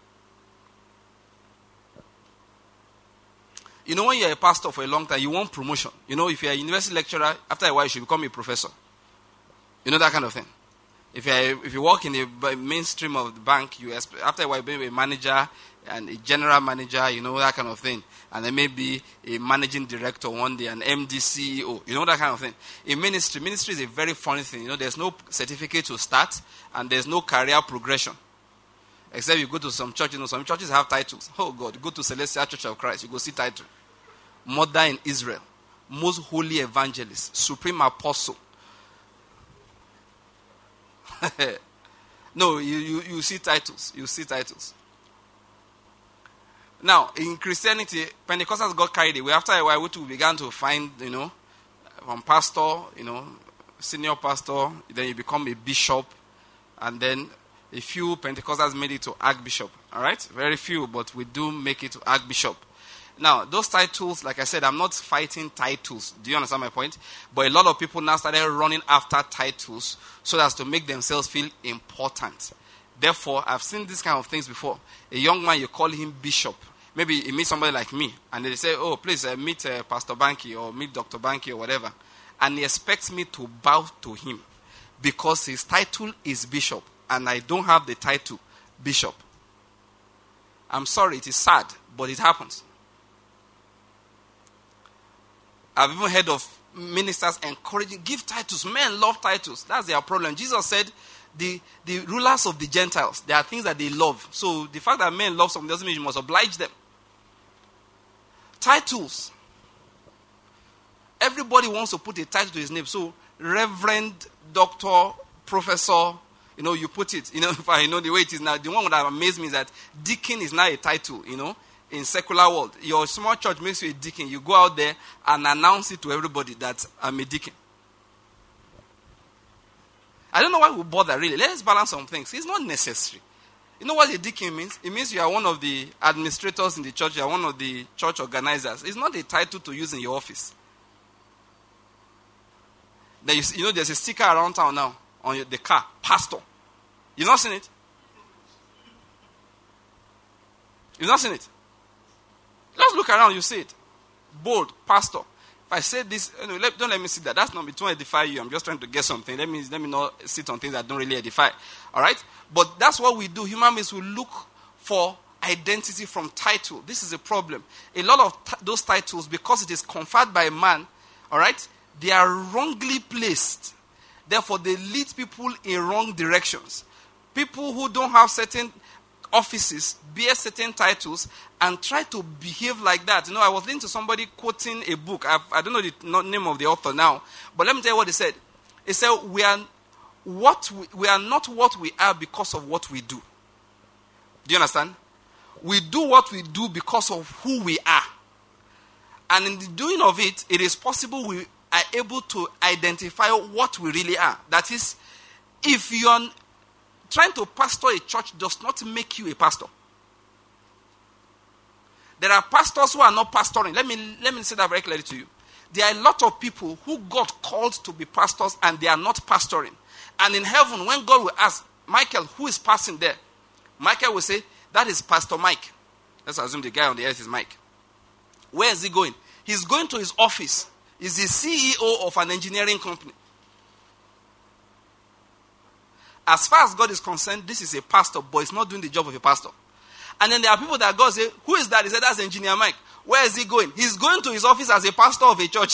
You know, when you're a pastor for a long time, you want promotion. You know, if you're a university lecturer, after a while you should become a professor. You know, that kind of thing. If you if you work in the mainstream of the bank, you after a while you be a manager and a general manager, you know, that kind of thing. And then maybe a managing director one day, an M D, C E O, you know, that kind of thing. In ministry, ministry is a very funny thing. You know, there's no certificate to start and there's no career progression. Except you go to some churches, you know, some churches have titles. Oh God, go to Celestial Church of Christ, you go see title. Mother in Israel, most holy evangelist, supreme apostle. No, you, you, you see titles. You see titles. Now, in Christianity, Pentecostals got carried away. After a while, we began to find, you know, from pastor, you know, senior pastor, then you become a bishop, and then a few Pentecostals made it to archbishop. All right? Very few, but we do make it to archbishop. Now, those titles, like I said, I'm not fighting titles. Do you understand my point? But a lot of people now started running after titles so as to make themselves feel important. Therefore, I've seen these kind of things before. A young man, you call him bishop. Maybe he meets somebody like me, and they say, oh, please uh, meet uh, Pastor Banky or meet Doctor Banky or whatever. And he expects me to bow to him because his title is bishop, and I don't have the title bishop. I'm sorry, it is sad, but it happens. I've even heard of ministers encouraging, give titles. Men love titles. That's their problem. Jesus said, the, the rulers of the Gentiles, there are things that they love. So the fact that men love something doesn't mean you must oblige them. Titles. Everybody wants to put a title to his name. So Reverend, Doctor, Professor, you know, you put it. You know, if I know the way it is now, the one that amazed me is that deacon is now a title, you know. In secular world, your small church makes you a deacon. You go out there and announce it to everybody that I'm a deacon. I don't know why we bother, really. Let's balance some things. It's not necessary. You know what a deacon means? It means you are one of the administrators in the church. You are one of the church organizers. It's not a title to use in your office. Then you, see, you know there's a sticker around town now on your, the car, pastor. You've not seen it? You've not seen it? Just look around, you see it. Bold, pastor. If I say this, anyway, let, don't let me see that. That's not me trying to edify you. I'm just trying to get something. Let me, let me not sit on things that don't really edify. All right? But that's what we do. Human beings will look for identity from title. This is a problem. A lot of t- those titles, because it is conferred by man, all right, they are wrongly placed. Therefore, they lead people in wrong directions. People who don't have certain offices bear certain titles and try to behave like that. You know, I was listening to somebody quoting a book. I've, I don't know the not name of the author now, but let me tell you what he said. He said, "We are what we, we are not what we are because of what we do." Do you understand? We do what we do because of who we are, and in the doing of it, it is possible we are able to identify what we really are. That is, if you are trying to pastor a church, does not make you a pastor. There are pastors who are not pastoring. Let me let me say that very clearly to you. There are a lot of people who God called to be pastors and they are not pastoring. And in heaven, when God will ask, Michael, who is passing there? Michael will say, that is Pastor Mike. Let's assume the guy on the earth is Mike. Where is he going? He's going to his office. He's the C E O of an engineering company. As far as God is concerned, this is a pastor, but he's not doing the job of a pastor. And then there are people that God say, who is that? He said, that's Engineer Mike. Where is he going? He's going to his office as a pastor of a church.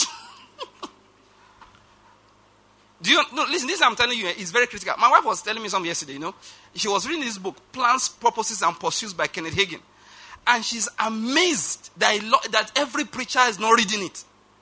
Do you no, listen, this I'm telling you is very critical. My wife was telling me something yesterday, you know. She was reading this book, Plans, Purposes, and Pursuits by Kenneth Hagin. And she's amazed that, lo- that every preacher is not reading it.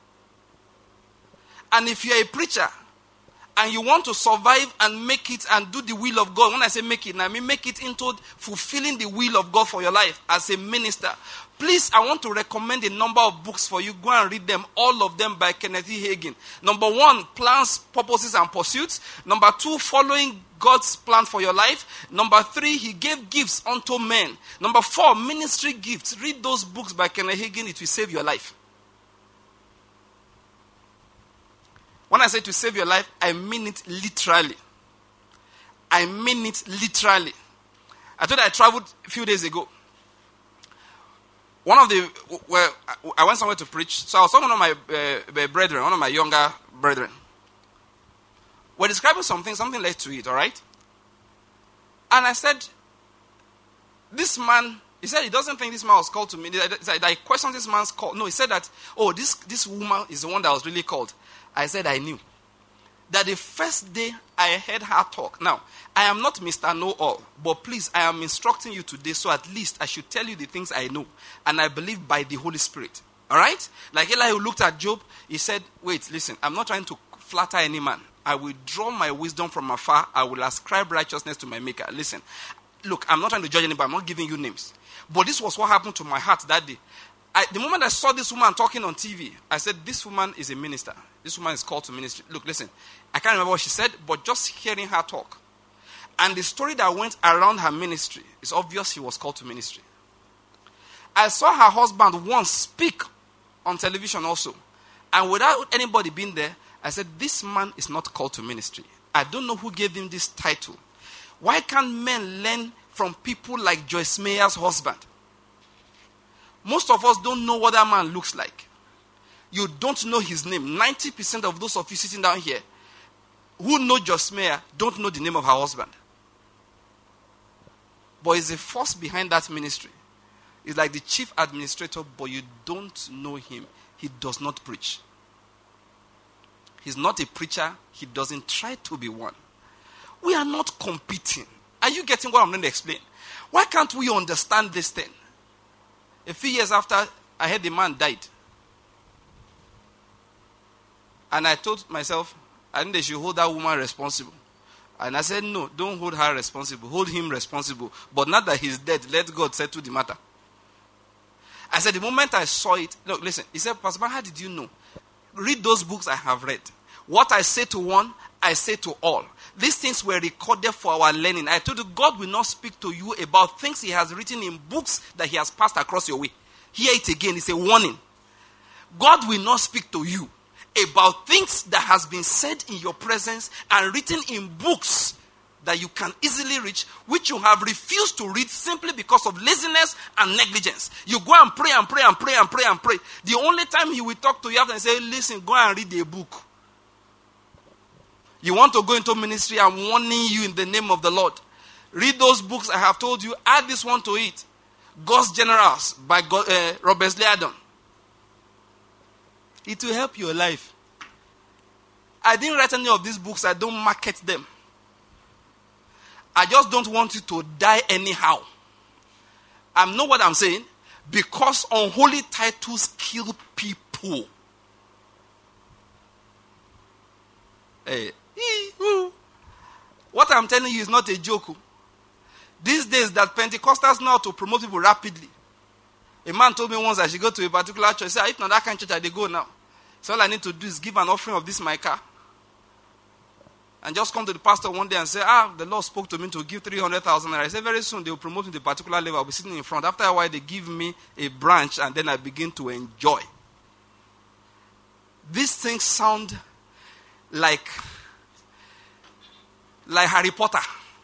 And if you're a preacher, and you want to survive and make it and do the will of God. When I say make it, I mean make it into fulfilling the will of God for your life as a minister. Please, I want to recommend a number of books for you. Go and read them, all of them by Kenneth E. Hagin. Number one, Plans, Purposes, and Pursuits. Number two, Following God's Plan for Your Life. Number three, He Gave Gifts unto Men. Number four, Ministry Gifts. Read those books by Kenneth Hagin. It will save your life. When I say to save your life, I mean it literally. I mean it literally. I told you I traveled a few days ago. One of the, well, I went somewhere to preach. So I was talking to one of my uh, brethren, one of my younger brethren. We're describing something, something led to it, all right? And I said, this man, he said he doesn't think this man was called to me. I questioned this man's call. No, he said that, oh, this, this woman is the one that was really called. I said I knew. That the first day I heard her talk. Now, I am not Mister Know-All, but please, I am instructing you today, so at least I should tell you the things I know. And I believe by the Holy Spirit. All right? Like Eli who looked at Job, he said, wait, listen, I'm not trying to flatter any man. I will draw my wisdom from afar. I will ascribe righteousness to my maker. Listen, look, I'm not trying to judge anybody. I'm not giving you names. But this was what happened to my heart that day. I, the moment I saw this woman talking on T V, I said, this woman is a minister. This woman is called to ministry. Look, listen, I can't remember what she said, but just hearing her talk. And the story that went around her ministry, it's obvious she was called to ministry. I saw her husband once speak on television also. And without anybody being there, I said, this man is not called to ministry. I don't know who gave him this title. Why can't men learn from people like Joyce Meyer's husband? Most of us don't know what that man looks like. You don't know his name. ninety percent of those of you sitting down here who know Joyce Meyer don't know the name of her husband. But he's the force behind that ministry. He's like the chief administrator, but you don't know him. He does not preach. He's not a preacher. He doesn't try to be one. We are not competing. Are you getting what I'm going to explain? Why can't we understand this thing? A few years after, I heard the man died. And I told myself, I think they should hold that woman responsible. And I said, no, don't hold her responsible. Hold him responsible. But not that he's dead. Let God settle the matter. I said, the moment I saw it, look, listen. He said, Pastor Man, how did you know? Read those books I have read. What I say to one, I say to all. These things were recorded for our learning. I told you, God will not speak to you about things he has written in books that he has passed across your way. Hear it again. It's a warning. God will not speak to you about things that has been said in your presence and written in books that you can easily reach, which you have refused to read simply because of laziness and negligence. You go and pray and pray and pray and pray and pray. The only time he will talk to you after and say, listen, go and read a book. You want to go into ministry, I'm warning you in the name of the Lord. Read those books I have told you. Add this one to it. God's Generals by God, uh, Robert Liardon. It will help your life. I didn't write any of these books. I don't market them. I just don't want you to die anyhow. I know what I'm saying. Because unholy titles kill people. Hey. What I'm telling you is not a joke. These days that Pentecostals know how to promote people rapidly. A man told me once I should go to a particular church. He said, if not that kind of church, I go now. So all I need to do is give an offering of this my car. And just come to the pastor one day and say, ah, the Lord spoke to me to give three hundred thousand. And I said, very soon they will promote me to a particular level. I'll be sitting in front. After a while, they give me a branch and then I begin to enjoy. These things sound like, like Harry Potter.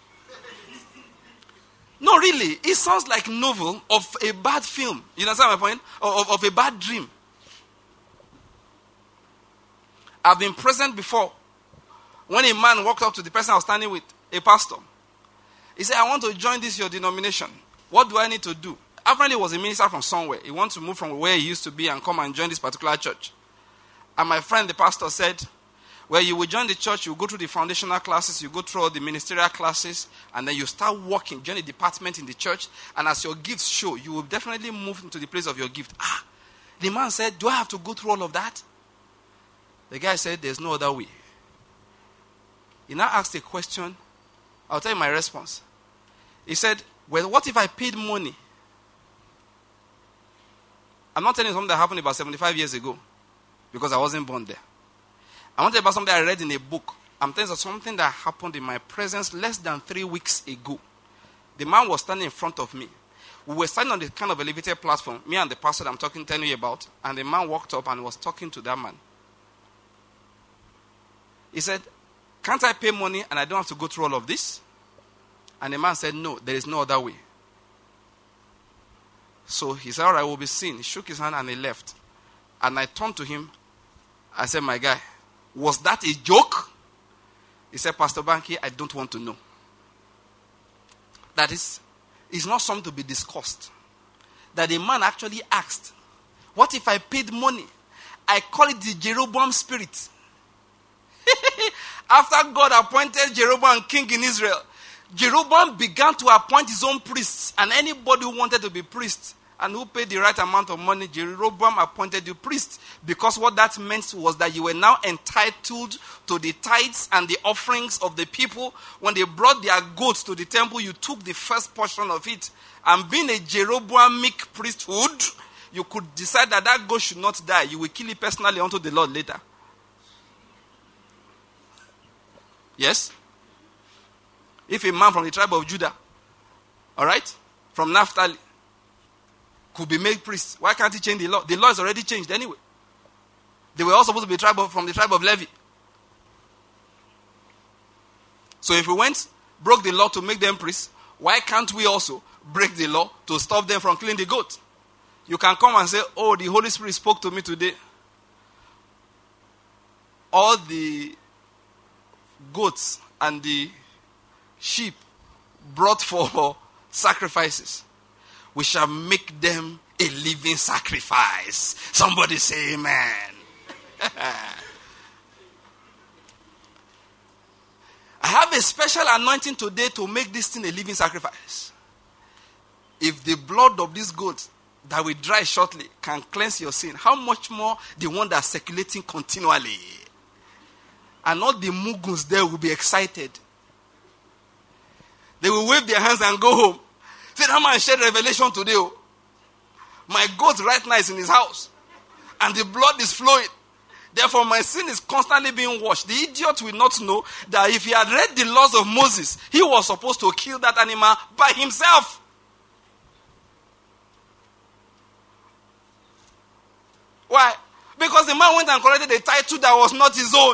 No, really. It sounds like a novel of a bad film. You understand my point? Of, of a bad dream. I've been present before. When a man walked up to the person I was standing with, a pastor, he said, I want to join this your denomination. What do I need to do? Apparently he was a minister from somewhere. He wants to move from where he used to be and come and join this particular church. And my friend, the pastor, said, well, you will join the church, you will go through the foundational classes, you go through all the ministerial classes, and then you start working, join a department in the church, and as your gifts show, you will definitely move into the place of your gift. Ah, the man said, do I have to go through all of that? The guy said, there's no other way. He now asked a question. I'll tell you my response. He said, well, what if I paid money? I'm not telling you something that happened about seventy-five years ago, because I wasn't born there. I want to tell you about something I read in a book. I'm telling you something that happened in my presence less than three weeks ago. The man was standing in front of me. We were standing on the kind of elevated platform, me and the pastor that I'm talking, telling you about, and the man walked up and was talking to that man. He said, can't I pay money and I don't have to go through all of this? And the man said, no, there is no other way. So he said, all right, we'll be seen. He shook his hand and he left. And I turned to him. I said, my guy, was that a joke? He said, Pastor Banky, I don't want to know. That is, it's not something to be discussed. That a man actually asked, what if I paid money? I call it the Jeroboam spirit. After God appointed Jeroboam king in Israel, Jeroboam began to appoint his own priests, and anybody who wanted to be priest and who paid the right amount of money, Jeroboam appointed you priest, because what that meant was that you were now entitled to the tithes and the offerings of the people. When they brought their goats to the temple, you took the first portion of it. And being a Jeroboamic priesthood, you could decide that that goat should not die. You will kill it personally unto the Lord later. Yes? If a man from the tribe of Judah, all right, from Naphtali, could be made priest, why can't he change the law? The law is already changed anyway. They were all supposed to be tribe of, from the tribe of Levi. So if we went, broke the law to make them priests, why can't we also break the law to stop them from killing the goat? You can come and say, oh, the Holy Spirit spoke to me today. All the goats and the sheep brought for sacrifices, we shall make them a living sacrifice. Somebody say amen. I have a special anointing today to make this thing a living sacrifice. If the blood of this goat that will dry shortly can cleanse your sin, how much more the one that's circulating continually? And all the muguns there will be excited. They will wave their hands and go home. Say, that man shared revelation today. Oh. My goat right now is in his house. And the blood is flowing. Therefore, my sin is constantly being washed. The idiot will not know that if he had read the laws of Moses, he was supposed to kill that animal by himself. Why? Because the man went and collected a title that was not his own.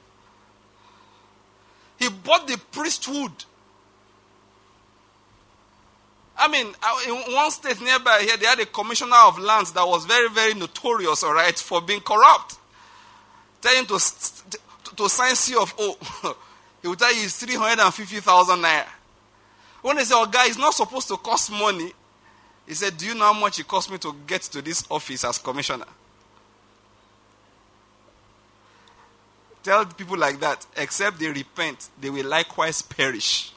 He bought the priesthood. I mean, in one state nearby here, they had a commissioner of lands that was very, very notorious, all right, for being corrupt. Tell him to, to, to sign C of O. He will tell you it's three hundred fifty thousand naira. When they say, oh, guy, it's not supposed to cost money. He said, do you know how much it cost me to get to this office as commissioner? Tell people like that, except they repent, they will likewise perish.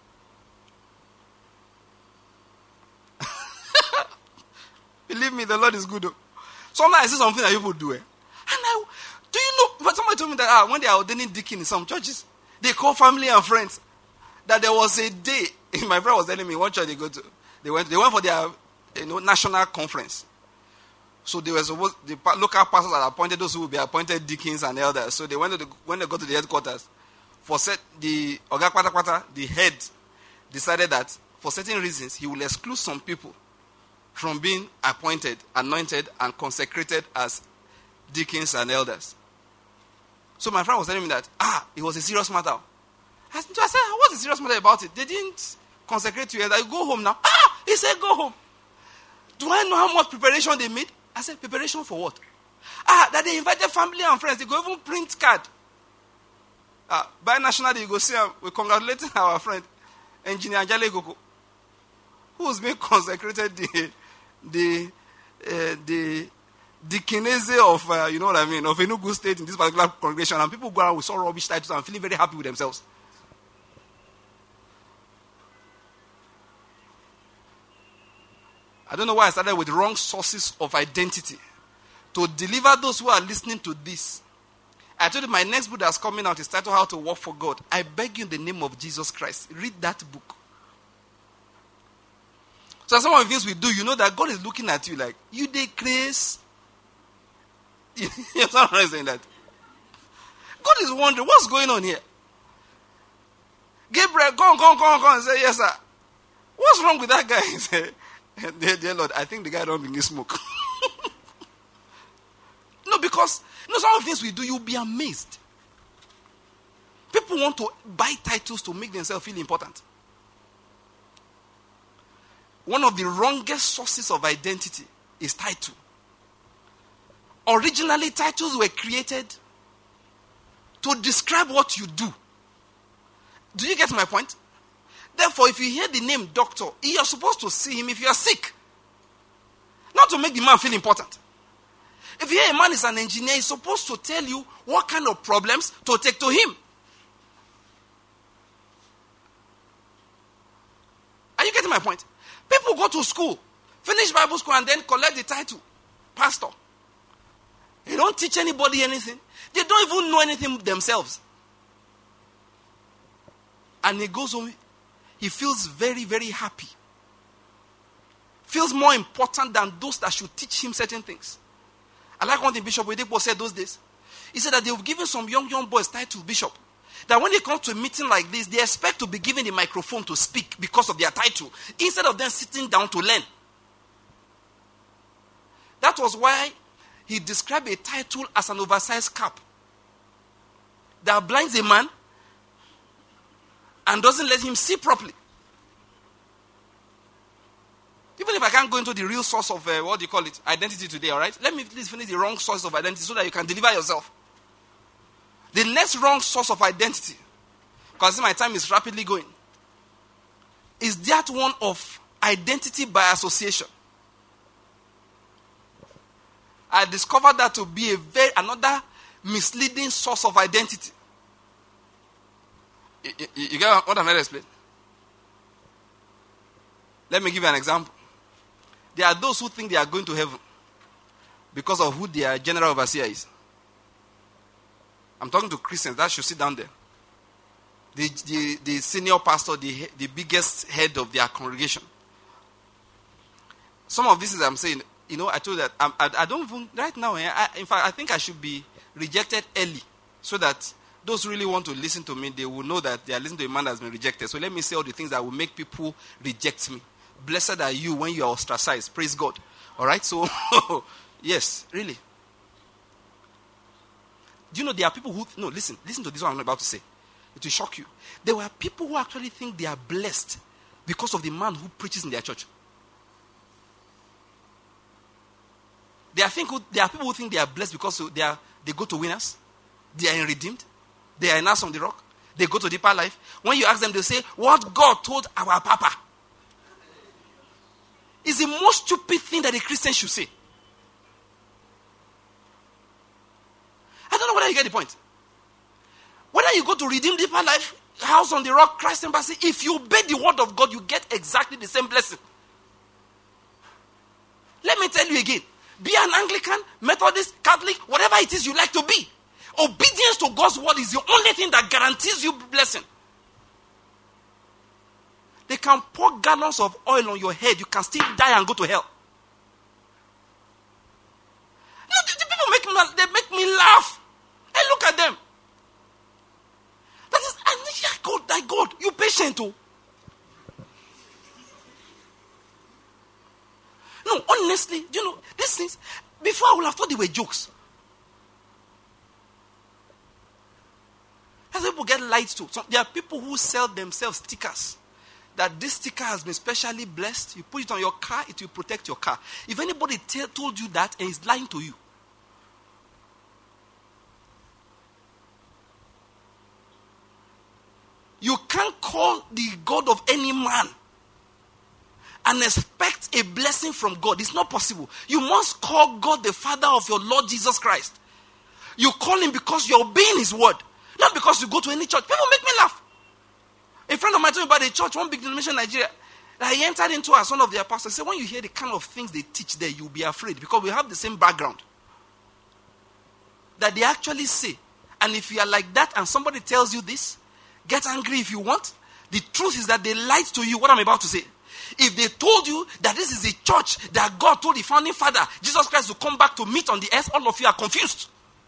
Believe me, the Lord is good. Sometimes I see something that people do. Eh? And I, do you know, but somebody told me that ah, when they are ordaining deacon in some churches, they call family and friends. That there was a day, my friend was telling me, one church they go to, they went, they went for their you know, national conference. So they were supposed, the local pastors had appointed those who would be appointed deacons and elders. So they went to the, when they got to the headquarters, for set, the Oga Kwata Kwata, the head, decided that for certain reasons he will exclude some people from being appointed, anointed, and consecrated as deacons and elders. So my friend was telling me that, ah, it was a serious matter. I said, what's the serious matter about it? They didn't consecrate you. I go home now. Ah, he said, go home. Do I know how much preparation they made? I said, preparation for what? Ah, that they invited family and friends. They go even print card. Ah, by National Day, you go see them. We're congratulating our friend, Engineer Anjale Goko, who's been consecrated the the uh, the deaconess of, uh, you know what I mean, of Enugu State in this particular congregation. And people go around with so rubbish titles and feeling very happy with themselves. I don't know why I started with wrong sources of identity. To deliver those who are listening to this. I told you my next book that's coming out is titled How to Work for God. I beg you in the name of Jesus Christ, read that book. So some of the things we do, you know that God is looking at you like, you dey craze. You know what I'm saying that? God is wondering, what's going on here? Gabriel, go on, go on, go on, go on, and say, yes, sir. What's wrong with that guy? He said, dear, dear Lord, I think the guy don't bring his smoke. No, because you know, some of the things we do, you'll be amazed. People want to buy titles to make themselves feel important. One of the wrongest sources of identity is title. Originally, titles were created to describe what you do. Do you get my point? Therefore, if you hear the name doctor, you're supposed to see him if you are sick. Not to make the man feel important. If you hear a man is an engineer, he's supposed to tell you what kind of problems to take to him. Are you getting my point? People go to school, finish Bible school, and then collect the title, pastor. They don't teach anybody anything. They don't even know anything themselves. And he goes home, he feels very, very happy. Feels more important than those that should teach him certain things. I like one thing Bishop Oyedepo said those days. He said that they've given some young, young boys title bishop. That when they come to a meeting like this, they expect to be given the microphone to speak because of their title, instead of them sitting down to learn. That was why he described a title as an oversized cap that blinds a man and doesn't let him see properly. Even if I can't go into the real source of, uh, what do you call it, identity today, all right? Let me please finish the wrong source of identity so that you can deliver yourself. The next wrong source of identity, because my time is rapidly going, is that one of identity by association. I discovered that to be a very another misleading source of identity. You, you, you get what I'm going to explain? Let me give you an example. There are those who think they are going to heaven because of who their general overseer is. I'm talking to Christians that should sit down there. The, the, the senior pastor, the, the biggest head of their congregation. Some of this is I'm saying, you know, I told that I, I, I don't even, right now, I, in fact, I think I should be rejected early so that those who really want to listen to me, they will know that they are listening to a man that has been rejected. So let me say all the things that will make people reject me. Blessed are you when you are ostracized. Praise God. All right? So, yes, really. Do you know there are people who, no, listen, listen to this one I'm about to say. It will shock you. There were people who actually think they are blessed because of the man who preaches in their church. There are, think who, there are people who think they are blessed because they are they go to Winners, they are in Redeemed, they are in Us on the Rock, they go to Deeper Life. When you ask them, they'll say, what God told our Papa is the most stupid thing that a Christian should say. I don't know whether you get the point. Whether you go to Redeemed, Deeper Life, House on the Rock, Christ Embassy, if you obey the word of God, you get exactly the same blessing. Let me tell you again. Be an Anglican, Methodist, Catholic, whatever it is you like to be. Obedience to God's word is the only thing that guarantees you blessing. They can pour gallons of oil on your head. You can still die and go to hell. No, the, the people make me, they make me laugh. Hey, look at them. That is, and yeah, God, thy God, you patient too. No, honestly, you know, these things, before I would have thought they were jokes. As people get lied to. So there are people who sell themselves stickers. That this sticker has been specially blessed. You put it on your car, it will protect your car. If anybody t- told you that and is lying to you, you can't call the God of any man and expect a blessing from God. It's not possible. You must call God the Father of your Lord Jesus Christ. You call him because you're obeying his word. Not because you go to any church. People make me laugh. A friend of mine told me about a church, one big denomination in Nigeria, that he entered into as one of their pastors. He said, when you hear the kind of things they teach there, you'll be afraid because we have the same background. That they actually say. And if you are like that and somebody tells you this, get angry if you want. The truth is that they lied to you, what I'm about to say. If they told you that this is a church that God told the founding father, Jesus Christ, to come back to meet on the earth, all of you are confused.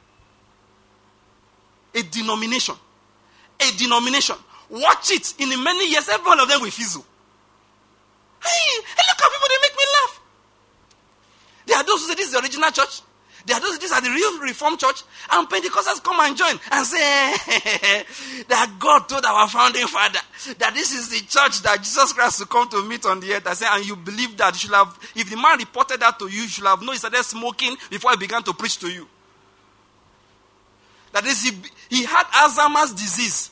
A denomination. A denomination. Watch it. In many years, every one of them will fizzle. Hey, hey, look how people, they make me laugh. There are those who say this is the original church. There are those who say this is the real Reformed church. And Pentecostals come and join and say that God told our founding father that this is the church that Jesus Christ will come to meet on the earth. I say, and you believe that. You should have, if the man reported that to you, you should have known he started smoking before he began to preach to you. That is, he, he had Alzheimer's disease.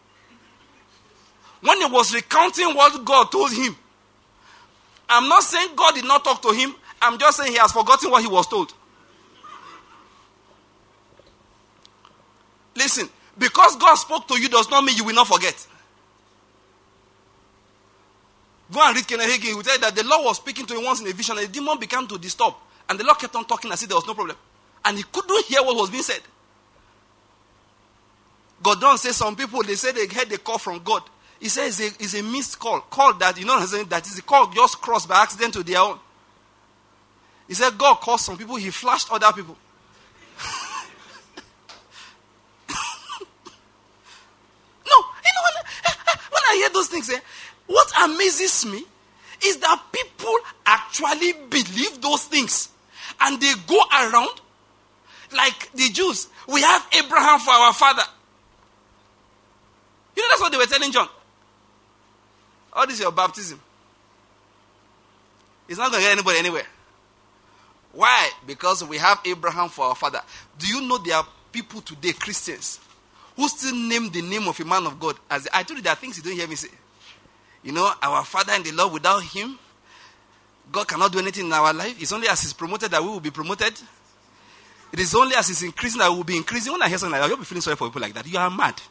When he was recounting what God told him, I'm not saying God did not talk to him. I'm just saying he has forgotten what he was told. Listen, because God spoke to you does not mean you will not forget. Go and read Kenneth Hagin. He will tell you that the Lord was speaking to him once in a vision and the demon began to disturb. And the Lord kept on talking as if there was no problem. And he couldn't hear what was being said. God don't say some people, they say they heard a call from God. He says it's a, it's a missed call. Call that, you know what I'm saying? That is a call just crossed by accident to their own. He said God called some people, he flashed other people. No, you know, when, when I hear those things, eh, what amazes me is that people actually believe those things. And they go around like the Jews. We have Abraham for our father. You know, that's what they were telling John. Oh, this is your baptism. It's not going to get anybody anywhere. Why? Because we have Abraham for our father. Do you know there are people today, Christians, who still name the name of a man of God? As I told you, there are things you don't hear me say. You know, our Father in the Lord, without him, God cannot do anything in our life. It's only as he's promoted that we will be promoted. It is only as he's increasing that we will be increasing. When I hear something like that, you'll be feeling sorry for people like that. You are mad.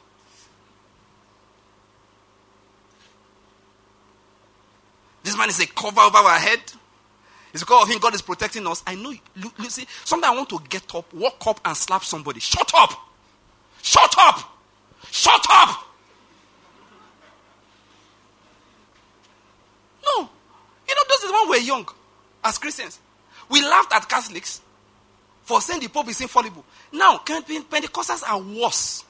This man is a cover over our head. It's because of him God is protecting us. I know, look, look, see, sometimes I want to get up, walk up and slap somebody. Shut up! Shut up! Shut up! No. You know, those is when we were young, as Christians. We laughed at Catholics for saying the Pope is infallible. Now, Pentecostals are worse.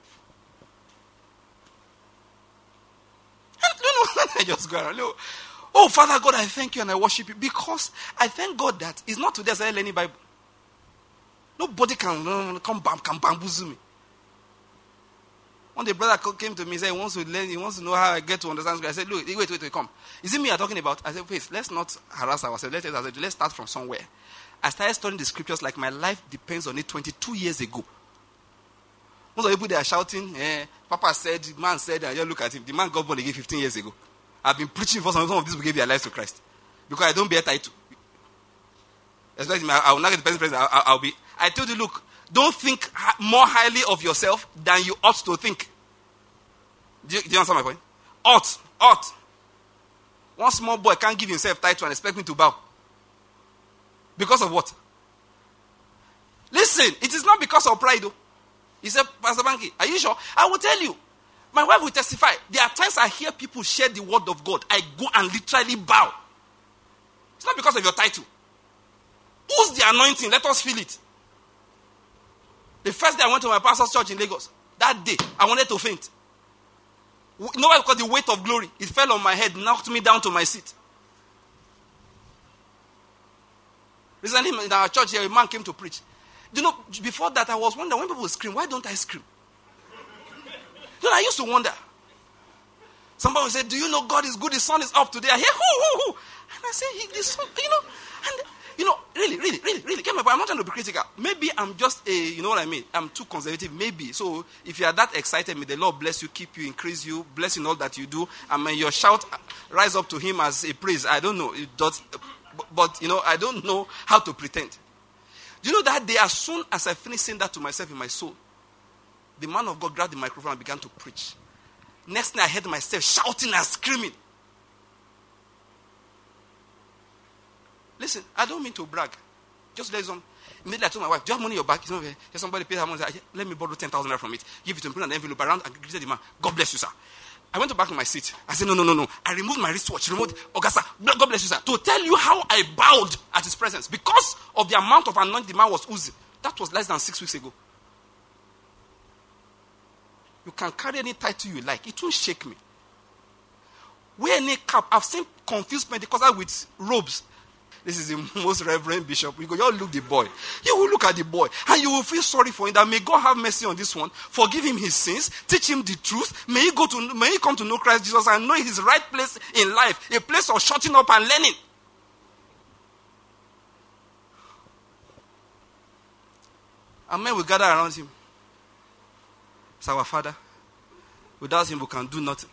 And you know, I just go around. Oh, Father God, I thank you and I worship you. Because I thank God that it's not today as I learn Bible. Nobody can uh, come bam, can bamboozle me. One day, brother came to me and said he wants to learn, he wants to know how I get to understand Scripture. I said, look, wait, wait, wait, come. Is it me you're talking about? I said, wait, let's not harass ourselves. Let's, I said, let's start from somewhere. I started studying the Scriptures like my life depends on it twenty-two years ago. Most of the people, they are shouting, eh, Papa said, the man said, and you look at him. The man got born again fifteen years ago. I've been preaching for some, some of these people gave their lives to Christ. Because I don't bear title. Especially, I will not get the person present. I'll, I'll be. I told you, look, don't think more highly of yourself than you ought to think. Do you, do you understand my point? Ought, ought. One small boy can't give himself title and expect me to bow. Because of what? Listen, it is not because of pride, though. He said, Pastor Banky, are you sure? I will tell you. My wife will testify. There are times I hear people share the word of God. I go and literally bow. It's not because of your title. Who's the anointing? Let us feel it. The first day I went to my pastor's church in Lagos, that day, I wanted to faint. You know why? Because the weight of glory, it fell on my head, knocked me down to my seat. Recently in our church here, a man came to preach. You know, before that, I was wondering, when people scream, why don't I scream? You know, I used to wonder. Somebody would say, do you know God is good? His son is up today. I hear, hoo, hoo, hoo. And I say, he, this son, you know, and, you know, really, really, really, really, get my point. I'm not trying to be critical. Maybe I'm just a, you know what I mean? I'm too conservative, maybe. So, if you are that excited, may the Lord bless you, keep you, increase you, bless in all that you do, and may your shout rise up to him as a praise. I don't know. It does, but, you know, I don't know how to pretend. Do you know that day, as soon as I finished saying that to myself in my soul, the man of God grabbed the microphone and began to preach. Next thing I heard myself shouting and screaming. Listen, I don't mean to brag. Just let some. Immediately I told my wife, do you have money in your bank? You know, somebody paid her money. Said, let me borrow ten thousand naira from it. Give it to him, put an envelope around and greeted the man. God bless you, sir. I went back to my seat. I said, no, no, no, no. I removed my wristwatch. Removed, Augusta, God bless you, sir. To tell you how I bowed at his presence. Because of the amount of anointing the man was oozing. That was less than six weeks ago. You can carry any title you like. It won't shake me. Wear any cap. I've seen confused Pentecostals with robes. This is the most reverend bishop. You go, you look the boy. You will look at the boy. And you will feel sorry for him. That may God have mercy on this one. Forgive him his sins. Teach him the truth. May he go to, may he come to know Christ Jesus and know his right place in life. A place of shutting up and learning. And men will gather around him. It's our Father. Without him, we can do nothing.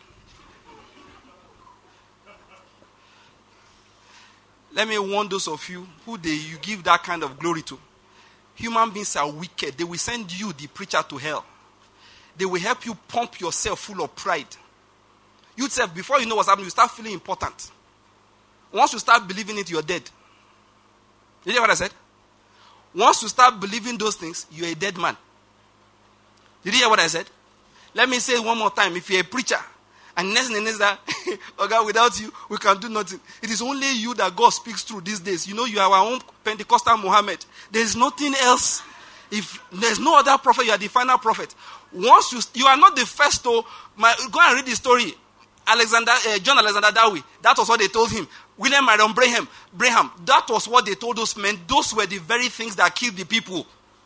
Let me warn those of you who they, you give that kind of glory to. Human beings are wicked. They will send you, the preacher, to hell. They will help you pump yourself full of pride. You self, before you know what's happening, you start feeling important. Once you start believing it, you're dead. You hear what I said? Once you start believing those things, you're a dead man. Did you hear what I said? Let me say it one more time. If you're a preacher, and next thing is that, oh God, without you, we can do nothing. It is only you that God speaks through these days. You know, you are our own Pentecostal Muhammad. There is nothing else. If there's no other prophet, you are the final prophet. Once you, you are not the first to, my, go and read the story. Alexander, uh, John Alexander Dowie. That was what they told him. William Marion Branham, Branham. That was what they told those men. Those were the very things that killed the people.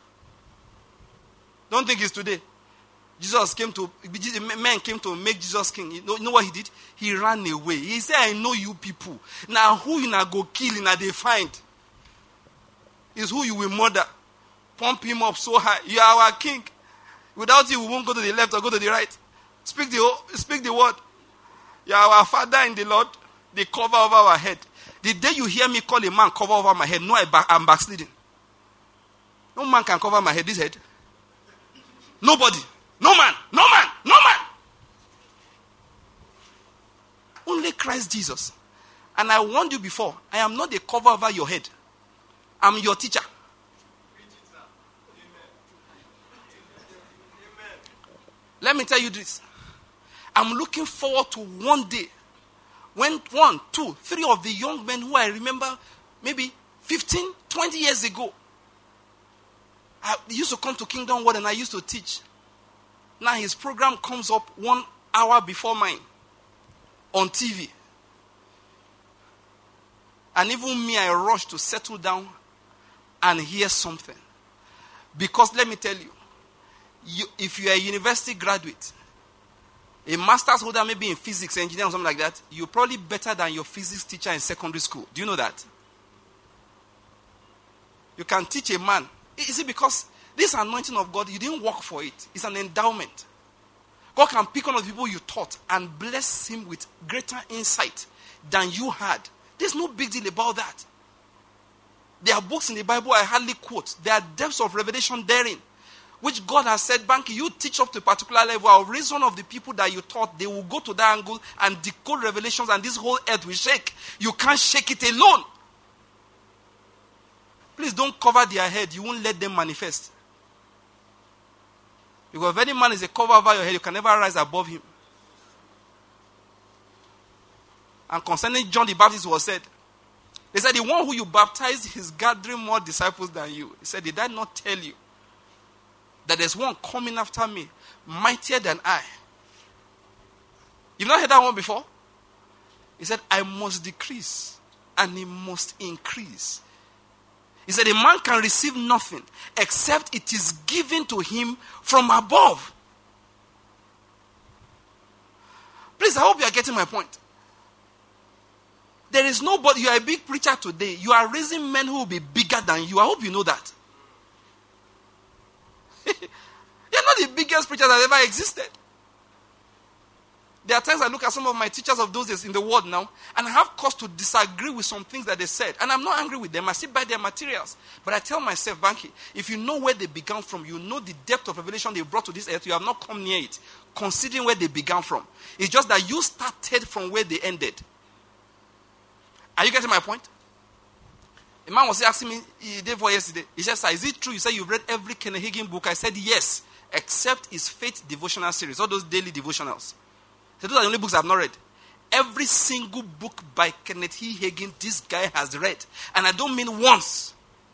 Don't think it's today. Jesus came to, men came to make Jesus king. You know, you know what he did? He ran away. He said, I know you people. Now who you now go kill, now they find. Is who you will murder. Pump him up so high. You are our king. Without you, we won't go to the left or go to the right. Speak the, speak the word. You are our Father in the Lord. The cover over our head. The day you hear me call a man cover over my head, no, I back, I'm backsliding. No man can cover my head, this head. Nobody. No man. No man. No man. Only Christ Jesus. And I warned you before, I am not the cover over your head. I'm your teacher. Let me tell you this. I'm looking forward to one day when one, two, three of the young men who I remember maybe fifteen, twenty years ago, I used to come to Kingdom Word and I used to teach. Now his program comes up one hour before mine on T V. And even me, I rush to settle down and hear something. Because let me tell you, you if you are a university graduate, a master's holder maybe in physics, engineering, or something like that, you're probably better than your physics teacher in secondary school. Do you know that? You can teach a man. Is it because this anointing of God, you didn't work for it? It's an endowment. God can pick one of the people you taught and bless him with greater insight than you had. There's no big deal about that. There are books in the Bible I hardly quote. There are depths of revelation therein, which God has said, Banky, you teach up to a particular level. I'll raise one of the people that you taught. They will go to that angle and decode revelations, and this whole earth will shake. You can't shake it alone. Please don't cover their head. You won't let them manifest. Because if any man is a cover over your head, you can never rise above him. And concerning John the Baptist was said, they said, the one who you baptized is gathering more disciples than you. He said, did I not tell you that there's one coming after me, mightier than I? You've not heard that one before? He said, I must decrease and he must increase. He said, a man can receive nothing except it is given to him from above. Please, I hope you are getting my point. There is nobody, you are a big preacher today. You are raising men who will be bigger than you. I hope you know that. You're not the biggest preacher that ever existed. There are times I look at some of my teachers of those days in the world now, and I have cause to disagree with some things that they said. And I'm not angry with them. I still buy their materials. But I tell myself, Banky, if you know where they began from, you know the depth of revelation they brought to this earth, you have not come near it, considering where they began from. It's just that you started from where they ended. Are you getting my point? A man was asking me the day before yesterday. He said, sir, is it true you say you've read every Kenneth Hagin book? I said, yes, except his Faith devotional series, all those daily devotionals. So those are the only books I've not read. Every single book by Kenneth E. Hagin, this guy has read. And I don't mean once.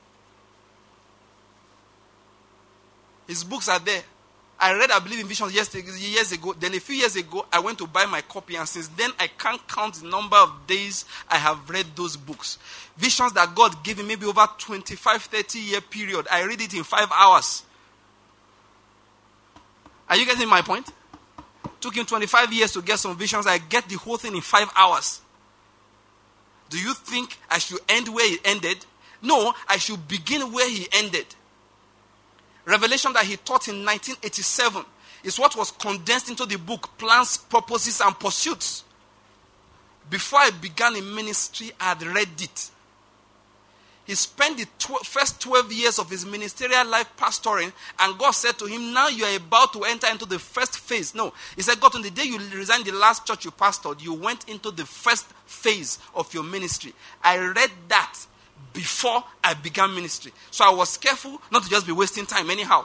His books are there. I read, I believe, in Visions years ago. Then a few years ago, I went to buy my copy. And since then, I can't count the number of days I have read those books. Visions that God gave me maybe over twenty-five, thirty year period. I read it in five hours. Are you getting my point? Took him twenty-five years to get some visions. I get the whole thing in five hours. Do you think I should end where he ended? No, I should begin where he ended. Revelation that he taught in nineteen eighty-seven is what was condensed into the book Plans, Purposes, and Pursuits. Before I began in ministry, I had read it. He spent the tw- first twelve years of his ministerial life pastoring, and God said to him, now you are about to enter into the first phase. No, he said, God, on the day you resigned the last church you pastored, you went into the first phase of your ministry. I read that before I began ministry. So I was careful not to just be wasting time anyhow.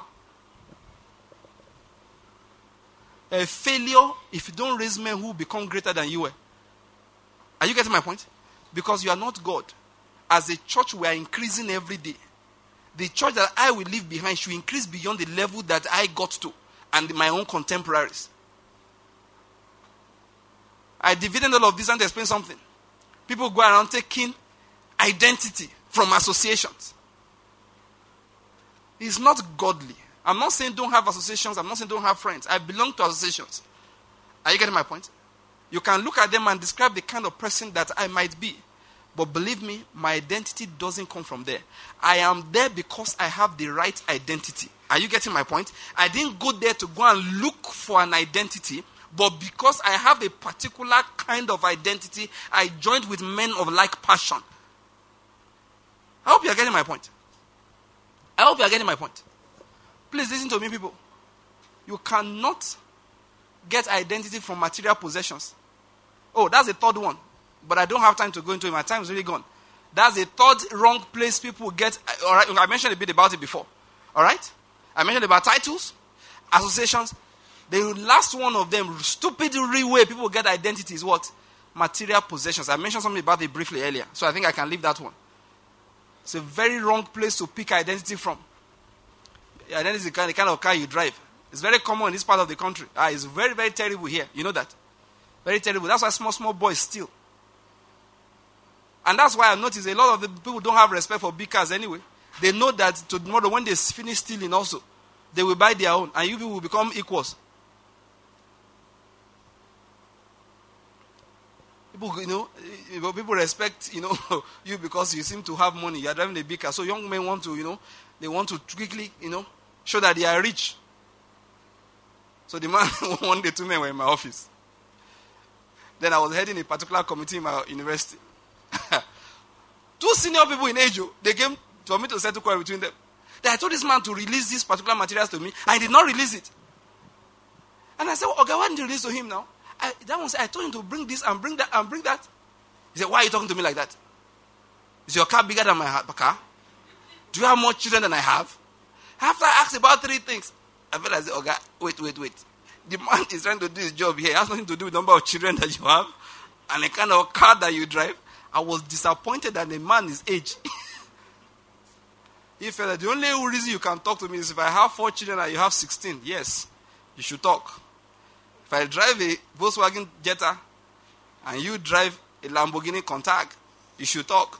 A failure if you don't raise men who become greater than you were. Are you getting my point? Because you are not God. As a church, we are increasing every day. The church that I will leave behind should increase beyond the level that I got to and my own contemporaries. I divided all of this and to explain something. People go around taking identity from associations. It's not godly. I'm not saying don't have associations. I'm not saying don't have friends. I belong to associations. Are you getting my point? You can look at them and describe the kind of person that I might be. But believe me, my identity doesn't come from there. I am there because I have the right identity. Are you getting my point? I didn't go there to go and look for an identity, but because I have a particular kind of identity, I joined with men of like passion. I hope you are getting my point. I hope you are getting my point. Please listen to me, people. You cannot get identity from material possessions. Oh, that's the third one. But I don't have time to go into it. My time is really gone. That's the third wrong place people get. All right, I mentioned a bit about it before. All right? I mentioned about titles, associations. The last one of them, stupid way people get identity is what? Material possessions. I mentioned something about it briefly earlier. So I think I can leave that one. It's a very wrong place to pick identity from. Identity is the kind, the kind of car you drive. It's very common in this part of the country. Ah, it's very, very terrible here. You know that? Very terrible. That's why small, small boys steal. And that's why I noticed a lot of the people don't have respect for big cars anyway. They know that tomorrow when they finish stealing also, they will buy their own and you people will become equals. People, you know, people respect, you know, you because you seem to have money. You are driving a big car. So young men want to, you know, they want to quickly, you know, show that they are rich. So the man, one day two men were in my office. Then I was heading a particular committee in my university. Two senior people in age, they came for me to settle quarrel between them. Then I told this man to release these particular materials to me. I did not release it. And I said, well, okay, why didn't you release to him now? I, that one said, I told him to bring this and bring that and bring that. He said, why are you talking to me like that? Is your car bigger than my car? Do you have more children than I have? After I asked about three things, I felt like, I said, okay, wait, wait, wait. The man is trying to do his job here. It has nothing to do with the number of children that you have and the kind of car that you drive. I was disappointed that the man is age. He felt that the only reason you can talk to me is if I have four children and you have sixteen. Yes, you should talk. If I drive a Volkswagen Jetta and you drive a Lamborghini Countach, you should talk.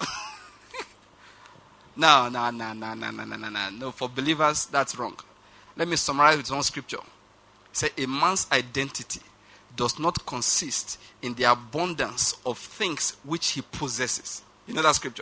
No, no, no, no, no, no, no, no, no. No, for believers, that's wrong. Let me summarize with one scripture. It says, a man's identity does not consist in the abundance of things which he possesses. You know that scripture?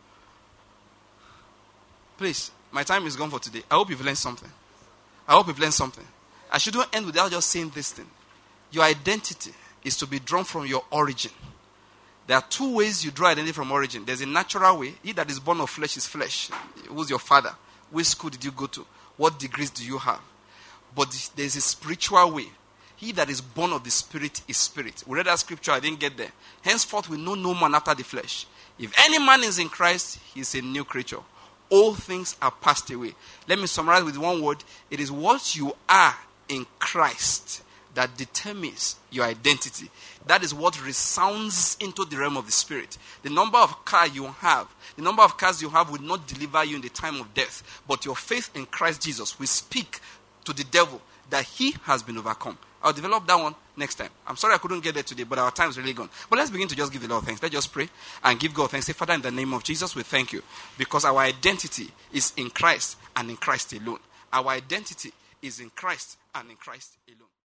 Please, my time is gone for today. I hope you've learned something. I hope you've learned something. I shouldn't end without just saying this thing. Your identity is to be drawn from your origin. There are two ways you draw identity from origin. There's a natural way. He that is born of flesh is flesh. Who's your father? Which school did you go to? What degrees do you have? But there's a spiritual way. He that is born of the Spirit is spirit. We read that scripture, I didn't get there. Henceforth we know no man after the flesh. If any man is in Christ, he is a new creature. All things are passed away. Let me summarize with one word. It is what you are in Christ that determines your identity. That is what resounds into the realm of the Spirit. The number of cars you have, the number of cars you have will not deliver you in the time of death. But your faith in Christ Jesus will speak to the devil that he has been overcome. I'll develop that one next time. I'm sorry I couldn't get there today, but our time is really gone. But let's begin to just give the Lord thanks. Let's just pray and give God thanks. Say, Father, in the name of Jesus, we thank you because our identity is in Christ and in Christ alone. Our identity is in Christ and in Christ alone.